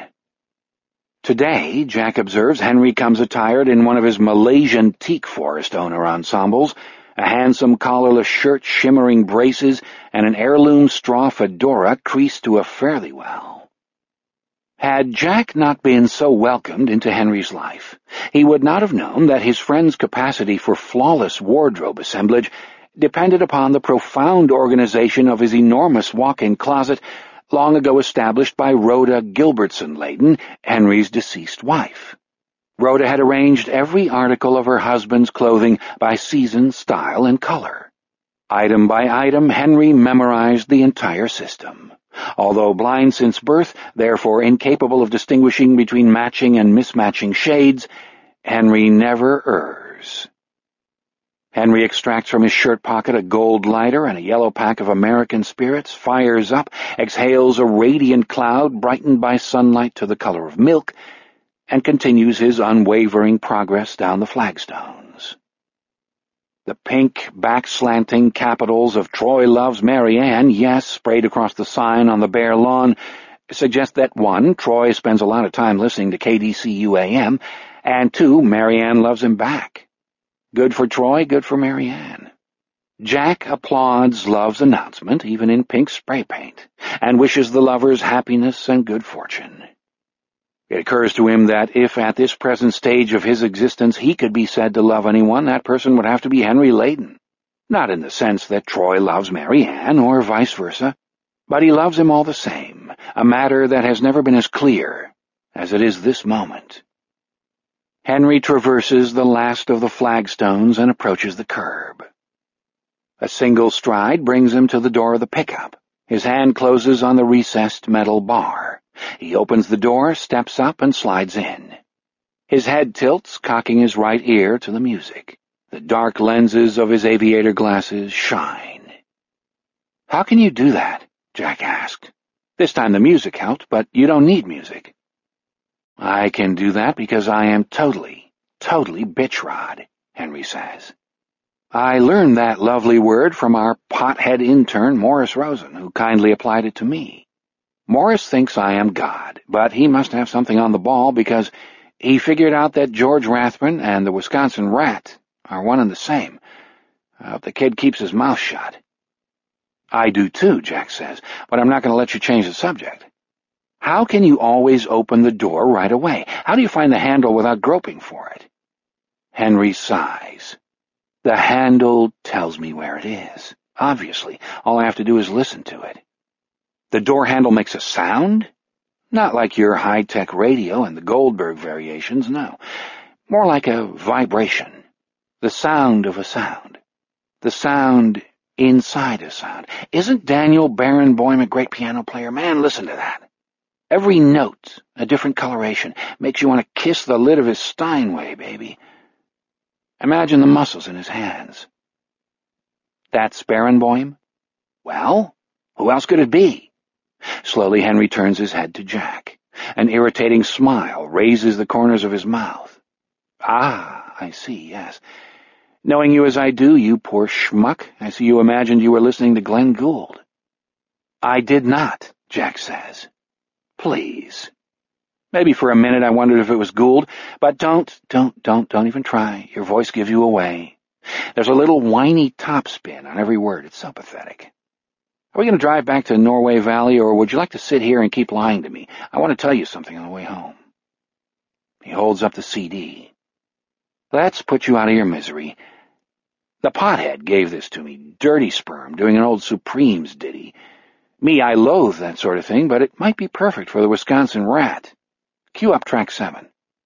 Today, Jack observes, Henry comes attired in one of his Malaysian teak forest owner ensembles, a handsome collarless shirt, shimmering braces, and an heirloom straw fedora creased to a fare-thee-well. Had Jack not been so welcomed into Henry's life, he would not have known that his friend's capacity for flawless wardrobe assemblage depended upon the profound organization of his enormous walk-in closet, long ago established by Rhoda Gilbertson Layden, Henry's deceased wife. Rhoda had arranged every article of her husband's clothing by season, style, and color. Item by item, Henry memorized the entire system. Although blind since birth, therefore incapable of distinguishing between matching and mismatching shades, Henry never errs. Henry extracts from his shirt pocket a gold lighter and a yellow pack of American spirits, fires up, exhales a radiant cloud brightened by sunlight to the color of milk, and continues his unwavering progress down the flagstones. The pink, back-slanting capitals of Troy Loves Mary Ann, yes, sprayed across the sign on the bare lawn, suggest that 1, Troy spends a lot of time listening to KDCU-AM, and 2, Mary Ann loves him back. Good for Troy, good for Mary Ann. Jack applauds Love's announcement, even in pink spray paint, and wishes the lovers happiness and good fortune. It occurs to him that if at this present stage of his existence he could be said to love anyone, that person would have to be Henry Layton. Not in the sense that Troy loves Mary Ann, or vice versa, but he loves him all the same, a matter that has never been as clear as it is this moment. Henry traverses the last of the flagstones and approaches the curb. A single stride brings him to the door of the pickup. His hand closes on the recessed metal bar. He opens the door, steps up, and slides in. His head tilts, cocking his right ear to the music. The dark lenses of his aviator glasses shine. "How can you do that?" Jack asked. "This time the music helped, but you don't need music." "I can do that because I am totally bitchrod," Henry says. "I learned that lovely word from our pothead intern, Morris Rosen, who kindly applied it to me. Morris thinks I am God, but he must have something on the ball because he figured out that George Rathbun and the Wisconsin Rat are one and the same. I hope the kid keeps his mouth shut." "I do too," Jack says, "but I'm not going to let you change the subject. How can you always open the door right away? How do you find the handle without groping for it?" Henry sighs. "The handle tells me where it is. Obviously, all I have to do is listen to it." "The door handle makes a sound?" "Not like your high-tech radio and the Goldberg variations, no. More like a vibration. The sound of a sound. The sound inside a sound. Isn't Daniel Barenboim a great piano player? Man, listen to that. Every note, a different coloration, makes you want to kiss the lid of his Steinway, baby. Imagine the muscles in his hands." "That's Barenboim?" "Well, who else could it be?" Slowly Henry turns his head to Jack. An irritating smile raises the corners of his mouth. "Ah, I see, yes. Knowing you as I do, you poor schmuck, I see you imagined you were listening to Glenn Gould." "I did not," Jack says. "Please." "Maybe for a minute I wondered if it was Gould, but don't even try. Your voice gives you away. There's a little whiny topspin on every word. It's so pathetic. Are we going to drive back to Norway Valley, or would you like to sit here and keep lying to me? I want to tell you something on the way home." He holds up the CD. "Let's put you out of your misery. The pothead gave this to me, dirty sperm, doing an old Supremes ditty. Me, I loathe that sort of thing, but it might be perfect for the Wisconsin Rat. Cue up track 7.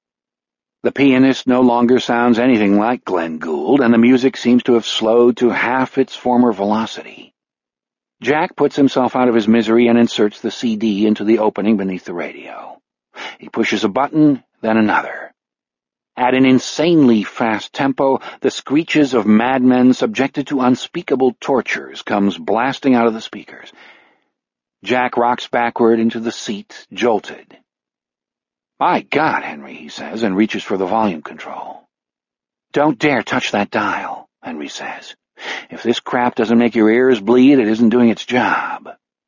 The pianist no longer sounds anything like Glenn Gould, and the music seems to have slowed to half its former velocity. Jack puts himself out of his misery and inserts the CD into the opening beneath the radio. He pushes a button, then another. At an insanely fast tempo, the screeches of madmen subjected to unspeakable tortures comes blasting out of the speakers. Jack rocks backward into the seat, jolted. "My God, Henry," he says, and reaches for the volume control. "Don't dare touch that dial," Henry says. "If this crap doesn't make your ears bleed, it isn't doing its job."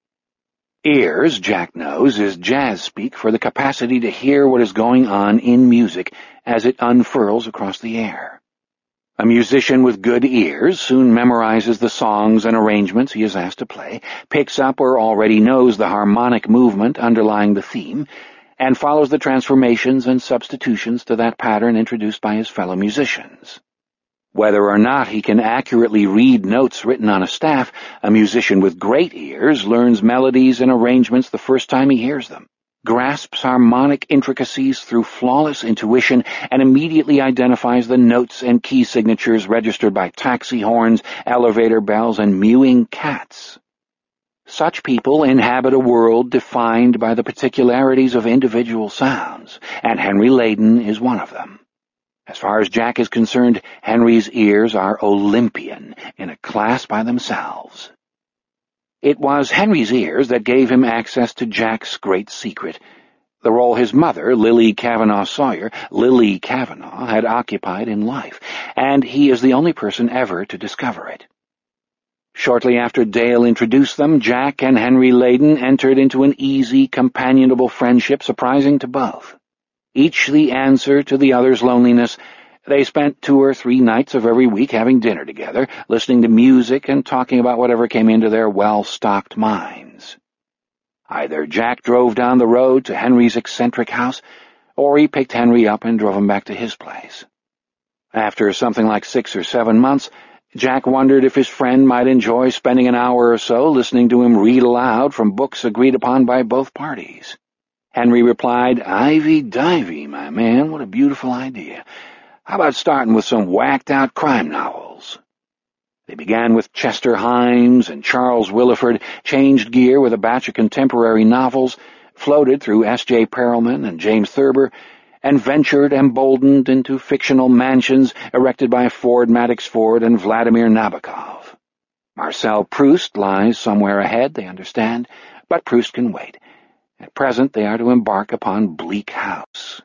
Ears, Jack knows, is jazz speak for the capacity to hear what is going on in music as it unfurls across the air. A musician with good ears soon memorizes the songs and arrangements he is asked to play, picks up or already knows the harmonic movement underlying the theme, and follows the transformations and substitutions to that pattern introduced by his fellow musicians. Whether or not he can accurately read notes written on a staff, a musician with great ears learns melodies and arrangements the first time he hears them. grasps harmonic intricacies through flawless intuition, and immediately identifies the notes and key signatures registered by taxi horns, elevator bells, and mewing cats. Such people inhabit a world defined by the particularities of individual sounds, and Henry Layden is one of them. As far as Jack is concerned, Henry's ears are Olympian, in a class by themselves. It was Henry's ears that gave him access to Jack's great secret, the role his mother, Lily Kavanaugh Sawyer, Lily Kavanaugh, had occupied in life, and he is the only person ever to discover it. Shortly after Dale introduced them, Jack and Henry Layden entered into an easy, companionable friendship surprising to both. Each the answer to the other's loneliness, they spent 2 or 3 nights of every week having dinner together, listening to music and talking about whatever came into their well-stocked minds. Either Jack drove down the road to Henry's eccentric house, or he picked Henry up and drove him back to his place. After something like 6 or 7 months, Jack wondered if his friend might enjoy spending an hour or so listening to him read aloud from books agreed upon by both parties. Henry replied, "Ivy-divey, my man, what a beautiful idea. How about starting with some whacked-out crime novels?" They began with Chester Himes and Charles Willeford, changed gear with a batch of contemporary novels, floated through S.J. Perelman and James Thurber, and ventured emboldened into fictional mansions erected by Ford Madox Ford and Vladimir Nabokov. Marcel Proust lies somewhere ahead, they understand, but Proust can wait. At present they are to embark upon Bleak House.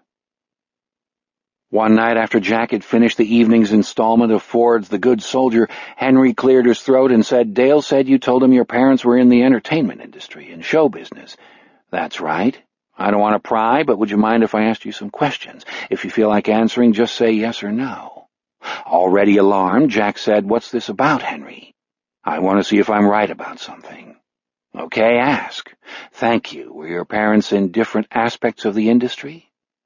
One night after Jack had finished the evening's installment of Ford's The Good Soldier, Henry cleared his throat and said, "Dale said you told him your parents were in the entertainment industry, in show business." "That's right. I don't want to pry, but would you mind if I asked you some questions? If you feel like answering, just say yes or no." Already alarmed, Jack said, "What's this about, Henry?" "I want to see if I'm right about something." "Okay, ask." "Thank you. Were your parents in different aspects of the industry?"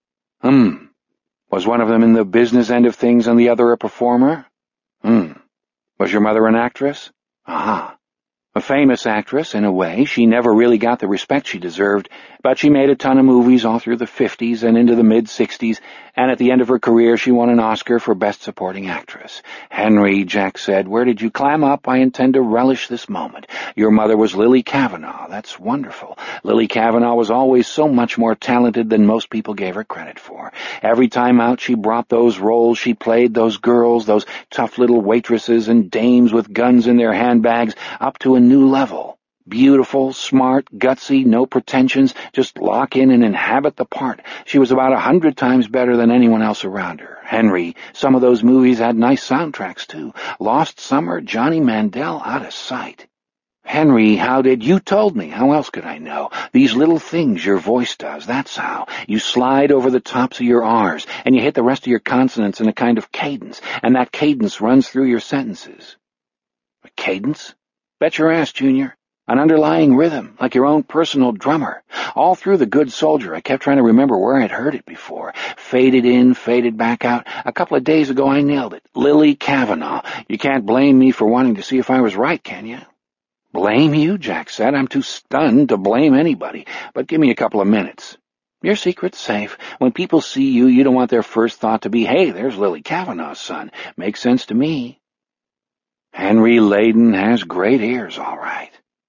"Was one of them in the business end of things and the other a performer?" "Was your mother an actress?" "Aha." "A famous actress, in a way. She never really got the respect she deserved, but she made a ton of movies all through the 50s and into the mid-60s, and at the end of her career she won an Oscar for Best Supporting Actress." "Henry," Jack said, "where did you climb up? I intend to relish this moment. Your mother was Lily Kavanaugh. That's wonderful. Lily Kavanaugh was always so much more talented than most people gave her credit for. Every time out she brought those roles she played, those girls, those tough little waitresses and dames with guns in their handbags, up to a new level. Beautiful, smart, gutsy, no pretensions, just lock in and inhabit the part. She was about 100 times better than anyone else around her. Henry, some of those movies had nice soundtracks, too. Lost Summer, Johnny Mandel, out of sight." "Henry, how did you told me? How else could I know? These little things your voice does, that's how. You slide over the tops of your R's, and you hit the rest of your consonants in a kind of cadence, and that cadence runs through your sentences." "A cadence?" "Bet your ass, Junior. An underlying rhythm, like your own personal drummer. All through The Good Soldier, I kept trying to remember where I'd heard it before. Faded in, faded back out. A couple of days ago I nailed it. Lily Kavanaugh. You can't blame me for wanting to see if I was right, can you?" "Blame you?" Jack said. "I'm too stunned to blame anybody, but give me a couple of minutes." "Your secret's safe. When people see you, you don't want their first thought to be, 'Hey, there's Lily Kavanaugh's son.' Makes sense to me." Henry Layden has great ears, all right.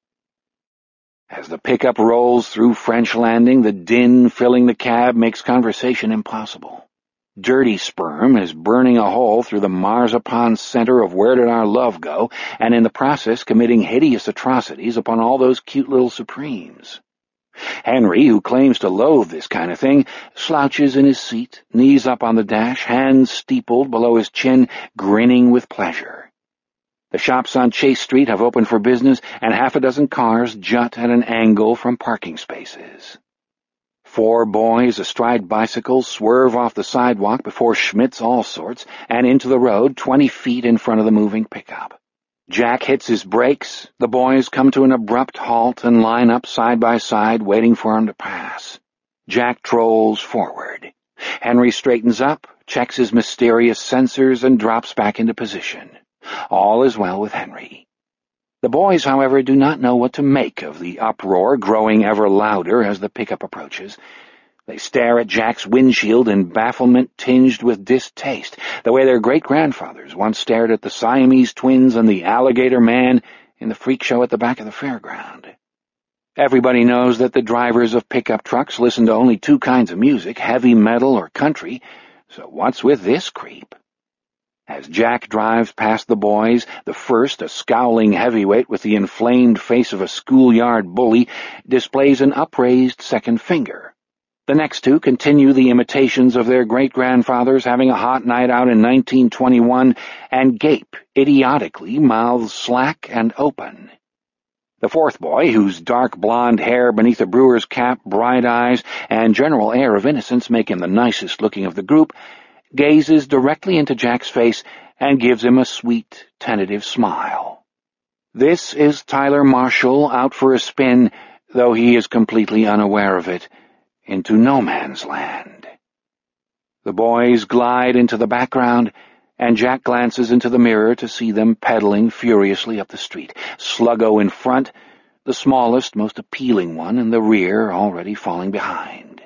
As the pickup rolls through French Landing, the din filling the cab makes conversation impossible. Dirty Sperm is burning a hole through the marzipan center of Where Did Our Love Go, and in the process committing hideous atrocities upon all those cute little Supremes. Henry, who claims to loathe this kind of thing, slouches in his seat, knees up on the dash, hands steepled below his chin, grinning with pleasure. The shops on Chase Street have opened for business, and 6 cars jut at an angle from parking spaces. 4 boys astride bicycles swerve off the sidewalk before Schmidt's All Sorts and into the road 20 feet in front of the moving pickup. Jack hits his brakes. The boys come to an abrupt halt and line up side by side, waiting for him to pass. Jack trolls forward. Henry straightens up, checks his mysterious sensors, and drops back into position. All is well with Henry. The boys, however, do not know what to make of the uproar growing ever louder as the pickup approaches. They stare at Jack's windshield in bafflement tinged with distaste, the way their great-grandfathers once stared at the Siamese twins and the alligator man in the freak show at the back of the fairground. Everybody knows that the drivers of pickup trucks listen to only two kinds of music, heavy metal or country, so what's with this creep? As Jack drives past the boys, the first, a scowling heavyweight with the inflamed face of a schoolyard bully, displays an upraised second finger. The next two continue the imitations of their great-grandfathers having a hot night out in 1921 and gape idiotically, mouths slack and open. The fourth boy, whose dark blonde hair beneath a brewer's cap, bright eyes, and general air of innocence make him the nicest-looking of the group, gazes directly into Jack's face and gives him a sweet, tentative smile. This is Tyler Marshall out for a spin, though he is completely unaware of it, into no man's land. The boys glide into the background, and Jack glances into the mirror to see them pedaling furiously up the street, Sluggo in front, the smallest, most appealing one in the rear, already falling behind.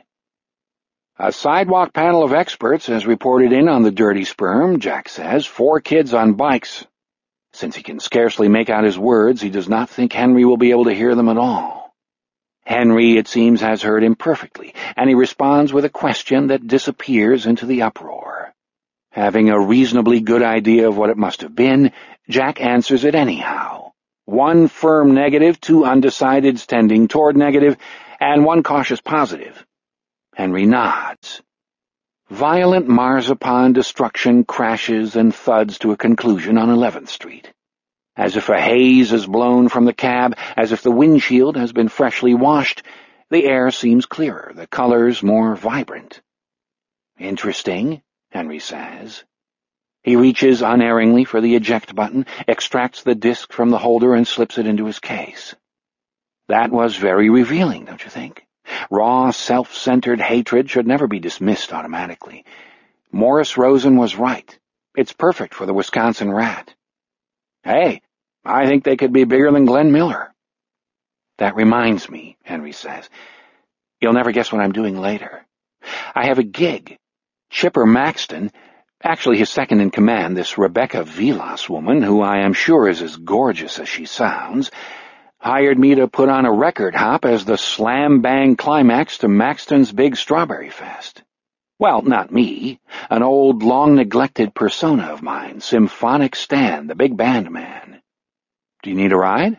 A sidewalk panel of experts has reported in on the dirty sperm, Jack says, 4 kids on bikes. Since he can scarcely make out his words, he does not think Henry will be able to hear them at all. Henry, it seems, has heard him perfectly, and he responds with a question that disappears into the uproar. Having a reasonably good idea of what it must have been, Jack answers it anyhow. 1 firm negative, 2 undecideds tending toward negative, and 1 cautious positive. Henry nods. Violent marzipan destruction crashes and thuds to a conclusion on 11th Street. As if a haze is blown from the cab, as if the windshield has been freshly washed, the air seems clearer, the colors more vibrant. Interesting, Henry says. He reaches unerringly for the eject button, extracts the disc from the holder and slips it into his case. That was very revealing, don't you think? Raw, self-centered hatred should never be dismissed automatically. Morris Rosen was right. It's perfect for the Wisconsin Rat. Hey, I think they could be bigger than Glenn Miller. That reminds me, Henry says. You'll never guess what I'm doing later. I have a gig. Chipper Maxton, actually his second-in-command, this Rebecca Vilas woman, who I am sure is as gorgeous as she sounds, hired me to put on a record hop as the slam-bang climax to Maxton's big Strawberry Fest. Well, not me. An old, long-neglected persona of mine, Symphonic Stan, the big band man. Do you need a ride?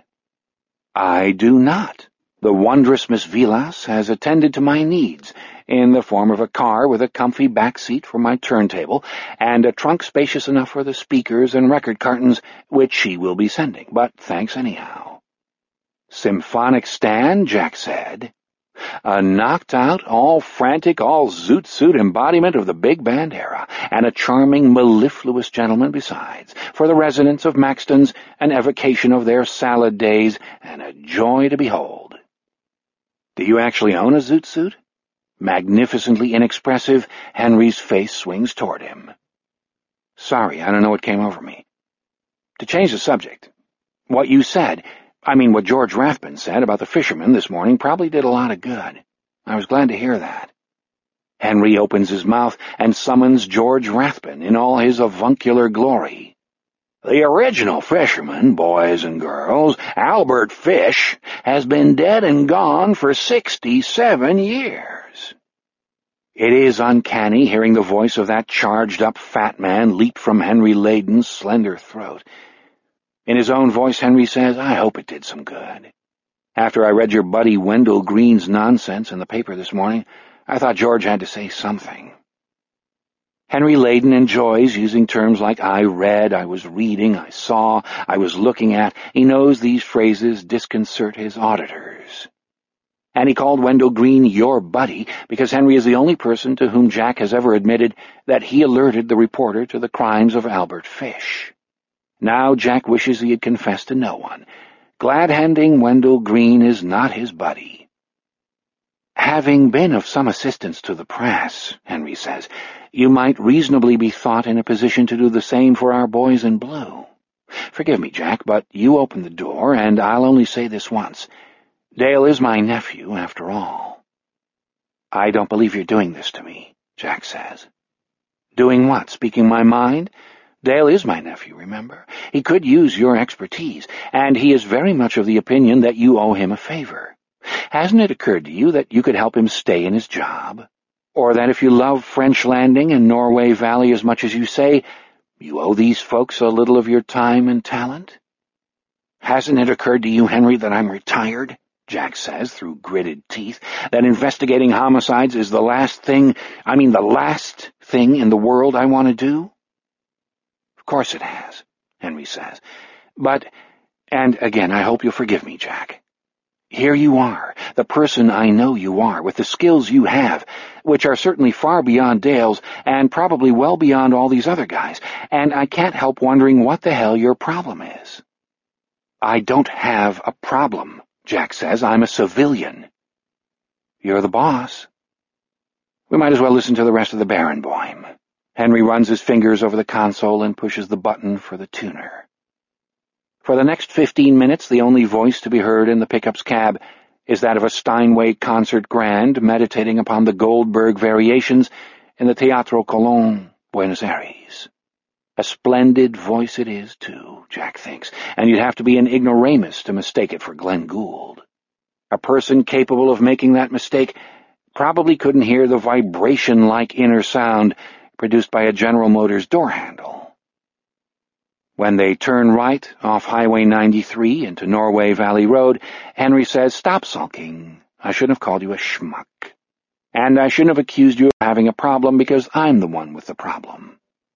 I do not. The wondrous Miss Vilas has attended to my needs, in the form of a car with a comfy back seat for my turntable, and a trunk spacious enough for the speakers and record cartons, which she will be sending, but thanks anyhow. Symphonic Stan, Jack said. A knocked-out, all-frantic, all-zoot-suit embodiment of the big band era, and a charming, mellifluous gentleman besides, for the residents of Maxton's, an evocation of their salad days, and a joy to behold. Do you actually own a zoot suit? Magnificently inexpressive, Henry's face swings toward him. Sorry, I don't know what came over me. To change the subject, what you said, what George Rathbun said about the fishermen this morning probably did a lot of good. I was glad to hear that. Henry opens his mouth and summons George Rathbun in all his avuncular glory. The original fisherman, boys and girls, Albert Fish, has been dead and gone for 67 years. It is uncanny hearing the voice of that charged-up fat man leap from Henry Layden's slender throat. In his own voice, Henry says, I hope it did some good. After I read your buddy Wendell Green's nonsense in the paper this morning, I thought George had to say something. Henry Layden enjoys using terms like I read, I was reading, I saw, I was looking at. He knows these phrases disconcert his auditors. And he called Wendell Green your buddy because Henry is the only person to whom Jack has ever admitted that he alerted the reporter to the crimes of Albert Fish. Now Jack wishes he had confessed to no one. Glad-handing Wendell Green is not his buddy. Having been of some assistance to the press, Henry says, you might reasonably be thought in a position to do the same for our boys in blue. Forgive me, Jack, but you opened the door, and I'll only say this once. Dale is my nephew, after all. I don't believe you're doing this to me, Jack says. Doing what? Speaking my mind? Dale is my nephew, remember? He could use your expertise, and he is very much of the opinion that you owe him a favor. Hasn't it occurred to you that you could help him stay in his job? Or that if you love French Landing and Norway Valley as much as you say, you owe these folks a little of your time and talent? Hasn't it occurred to you, Henry, that I'm retired? Jack says through gritted teeth, that investigating homicides is the last thing in the world I want to do? Of course it has, Henry says. But, and again, I hope you'll forgive me, Jack. Here you are, the person I know you are, with the skills you have, which are certainly far beyond Dale's, and probably well beyond all these other guys, and I can't help wondering what the hell your problem is. I don't have a problem, Jack says. I'm a civilian. You're the boss. We might as well listen to the rest of the Barenboim. Henry runs his fingers over the console and pushes the button for the tuner. For the next 15 minutes, the only voice to be heard in the pickup's cab is that of a Steinway concert grand meditating upon the Goldberg variations in the Teatro Colón, Buenos Aires. A splendid voice it is, too, Jack thinks, and you'd have to be an ignoramus to mistake it for Glenn Gould. A person capable of making that mistake probably couldn't hear the vibration-like inner sound produced by a General Motors door handle. When they turn right off Highway 93 into Norway Valley Road, Henry says, "Stop sulking. I shouldn't have called you a schmuck. And I shouldn't have accused you of having a problem because I'm the one with the problem."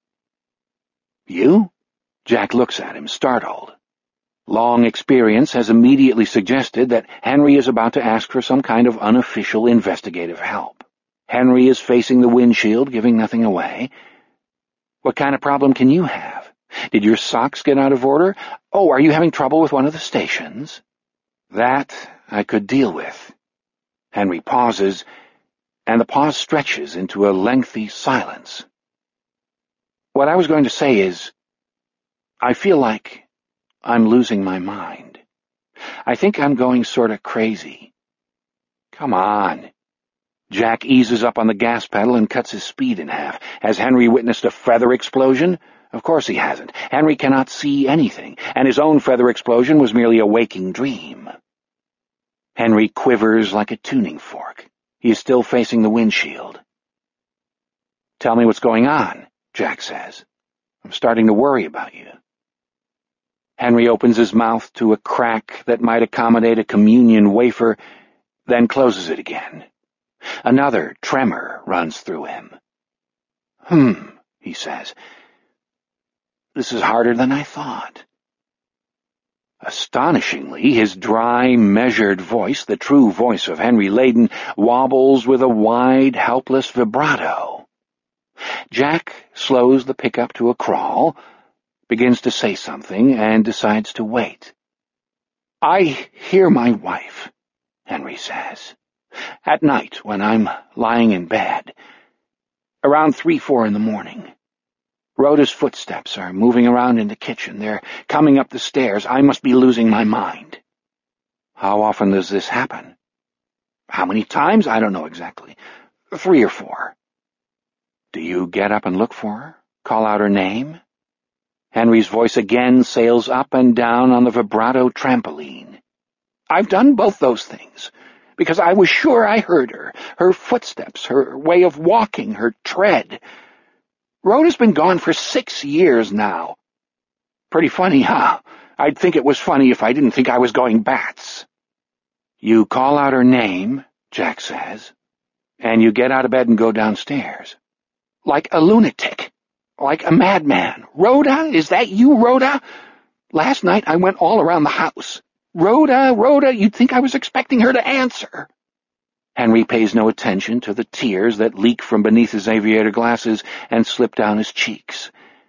You? Jack looks at him, startled. Long experience has immediately suggested that Henry is about to ask for some kind of unofficial investigative help. Henry is facing the windshield, giving nothing away. What kind of problem can you have? Did your socks get out of order? Oh, are you having trouble with one of the stations? That I could deal with. Henry pauses, and the pause stretches into a lengthy silence. What I was going to say is, I feel like I'm losing my mind. I think I'm going sort of crazy. Come on. Jack eases up on the gas pedal and cuts his speed in half. Has Henry witnessed a feather explosion? Of course he hasn't. Henry cannot see anything, and his own feather explosion was merely a waking dream. Henry quivers like a tuning fork. He is still facing the windshield. "Tell me what's going on," Jack says. "I'm starting to worry about you." Henry opens his mouth to a crack that might accommodate a communion wafer, then closes it again. Another tremor runs through him. He says. "This is harder than I thought." Astonishingly, his dry, measured voice, the true voice of Henry Layden, wobbles with a wide, helpless vibrato. Jack slows the pickup to a crawl, begins to say something, and decides to wait. "I hear my wife," Henry says, "at night when I'm lying in bed, around 3-4 in the morning. Rhoda's footsteps are moving around in the kitchen. They're coming up the stairs. I must be losing my mind." "How often does this happen?" "How many times? I don't know exactly. 3 or 4. "Do you get up and look for her? Call out her name?" Henry's voice again sails up and down on the vibrato trampoline. "I've done both those things, because I was sure I heard her, her footsteps, her way of walking, her tread. Rhoda's been gone for 6 years now. Pretty funny, huh? I'd think it was funny if I didn't think I was going bats." "You call out her name," Jack says, "and you get out of bed and go downstairs." "Like a lunatic. Like a madman. 'Rhoda? Is that you, Rhoda?' Last night I went all around the house. 'Rhoda, Rhoda,' you'd think I was expecting her to answer." Henry pays no attention to the tears that leak from beneath his aviator glasses and slip down his cheeks.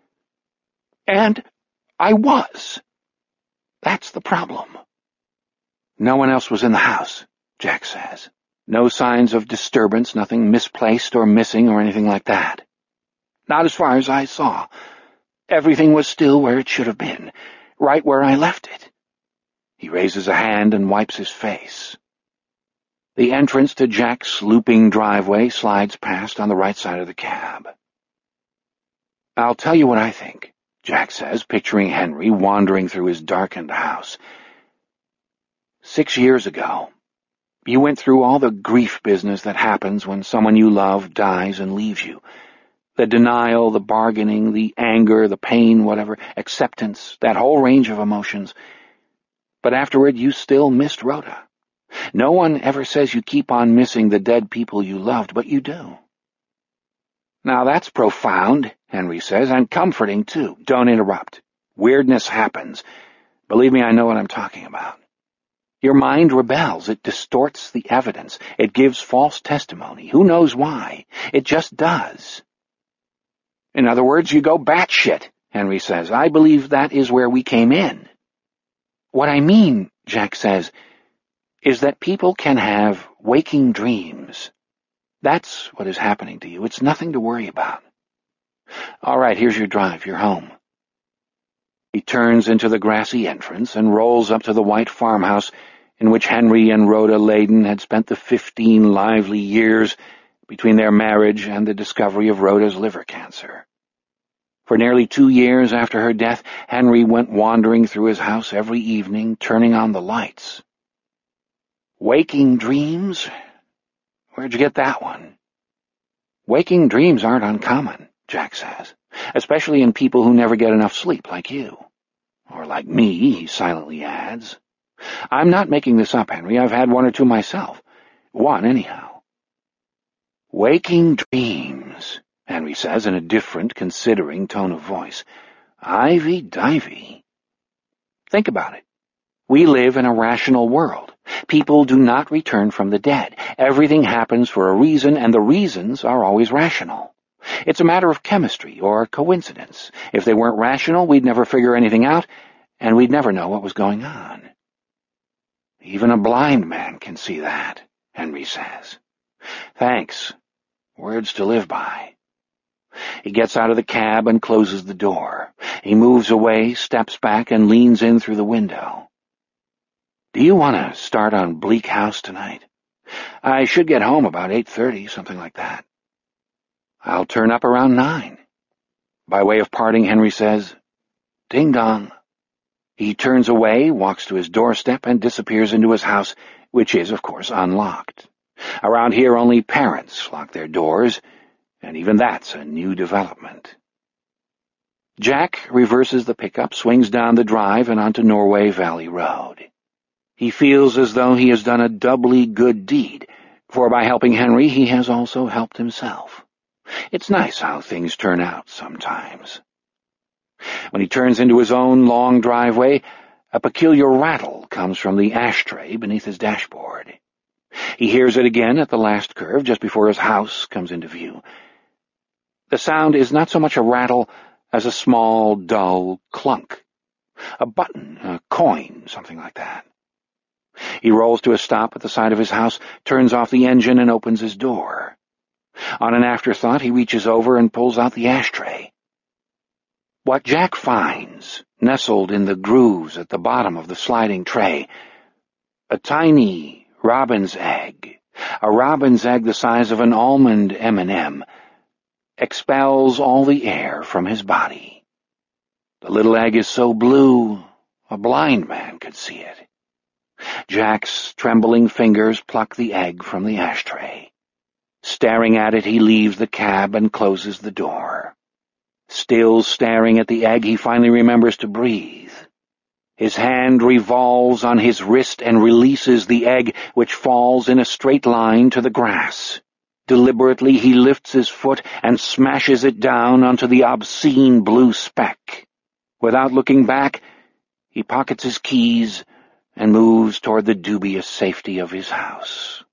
"And I was. That's the problem." "No one else was in the house," Jack says. "No signs of disturbance, nothing misplaced or missing or anything like that." "Not as far as I saw. Everything was still where it should have been. right where I left it." He raises a hand and wipes his face. The entrance to Jack's looping driveway slides past on the right side of the cab. "I'll tell you what I think," Jack says, picturing Henry wandering through his darkened house. 6 years ago, you went through all the grief business that happens when someone you love dies and leaves you. The denial, the bargaining, the anger, the pain, whatever, acceptance, that whole range of emotions. But afterward, you still missed Rhoda. No one ever says you keep on missing the dead people you loved, but you do." "Now that's profound," Henry says, "and comforting, too." "Don't interrupt. Weirdness happens. Believe me, I know what I'm talking about. Your mind rebels. It distorts the evidence. It gives false testimony. Who knows why? It just does." "In other words, you go batshit," Henry says. "I believe that is where we came in." "What I mean," Jack says, "is that people can have waking dreams. That's what is happening to you. It's nothing to worry about. All right, here's your drive. You're home." He turns into the grassy entrance and rolls up to the white farmhouse in which Henry and Rhoda Layden had spent the 15 lively years between their marriage and the discovery of Rhoda's liver cancer. For nearly 2 years after her death, Henry went wandering through his house every evening, turning on the lights. "Waking dreams? Where'd you get that one?" "Waking dreams aren't uncommon," Jack says, "especially in people who never get enough sleep, like you. Or like me," he silently adds. "I'm not making this up, Henry. I've had 1 or 2 myself. 1, anyhow." "Waking dreams," Henry says in a different, considering tone of voice. "Ivy-divey. Think about it. We live in a rational world. People do not return from the dead. Everything happens for a reason, and the reasons are always rational. It's a matter of chemistry or coincidence. If they weren't rational, we'd never figure anything out, and we'd never know what was going on." "Even a blind man can see that," Henry says. "Thanks. Words to live by." He gets out of the cab and closes the door. He moves away, steps back, and leans in through the window. "Do you want to start on Bleak House tonight? I should get home about 8:30, something like that." "I'll turn up around 9. By way of parting, Henry says, "Ding dong." He turns away, walks to his doorstep, and disappears into his house, which is, of course, unlocked. Around here, only parents lock their doors, and even that's a new development. Jack reverses the pickup, swings down the drive and onto Norway Valley Road. He feels as though he has done a doubly good deed, for by helping Henry he has also helped himself. It's nice how things turn out sometimes. When he turns into his own long driveway, a peculiar rattle comes from the ashtray beneath his dashboard. He hears it again at the last curve, just before his house comes into view. The sound is not so much a rattle as a small, dull clunk. A button, a coin, something like that. He rolls to a stop at the side of his house, turns off the engine, and opens his door. On an afterthought, he reaches over and pulls out the ashtray. What Jack finds, nestled in the grooves at the bottom of the sliding tray, a tiny robin's egg, a robin's egg the size of an almond M&M, expels all the air from his body. The little egg is so blue, a blind man could see it. Jack's trembling fingers pluck the egg from the ashtray. Staring at it, he leaves the cab and closes the door. Still staring at the egg, he finally remembers to breathe. His hand revolves on his wrist and releases the egg, which falls in a straight line to the grass. Deliberately, he lifts his foot and smashes it down onto the obscene blue speck. Without looking back, he pockets his keys and moves toward the dubious safety of his house.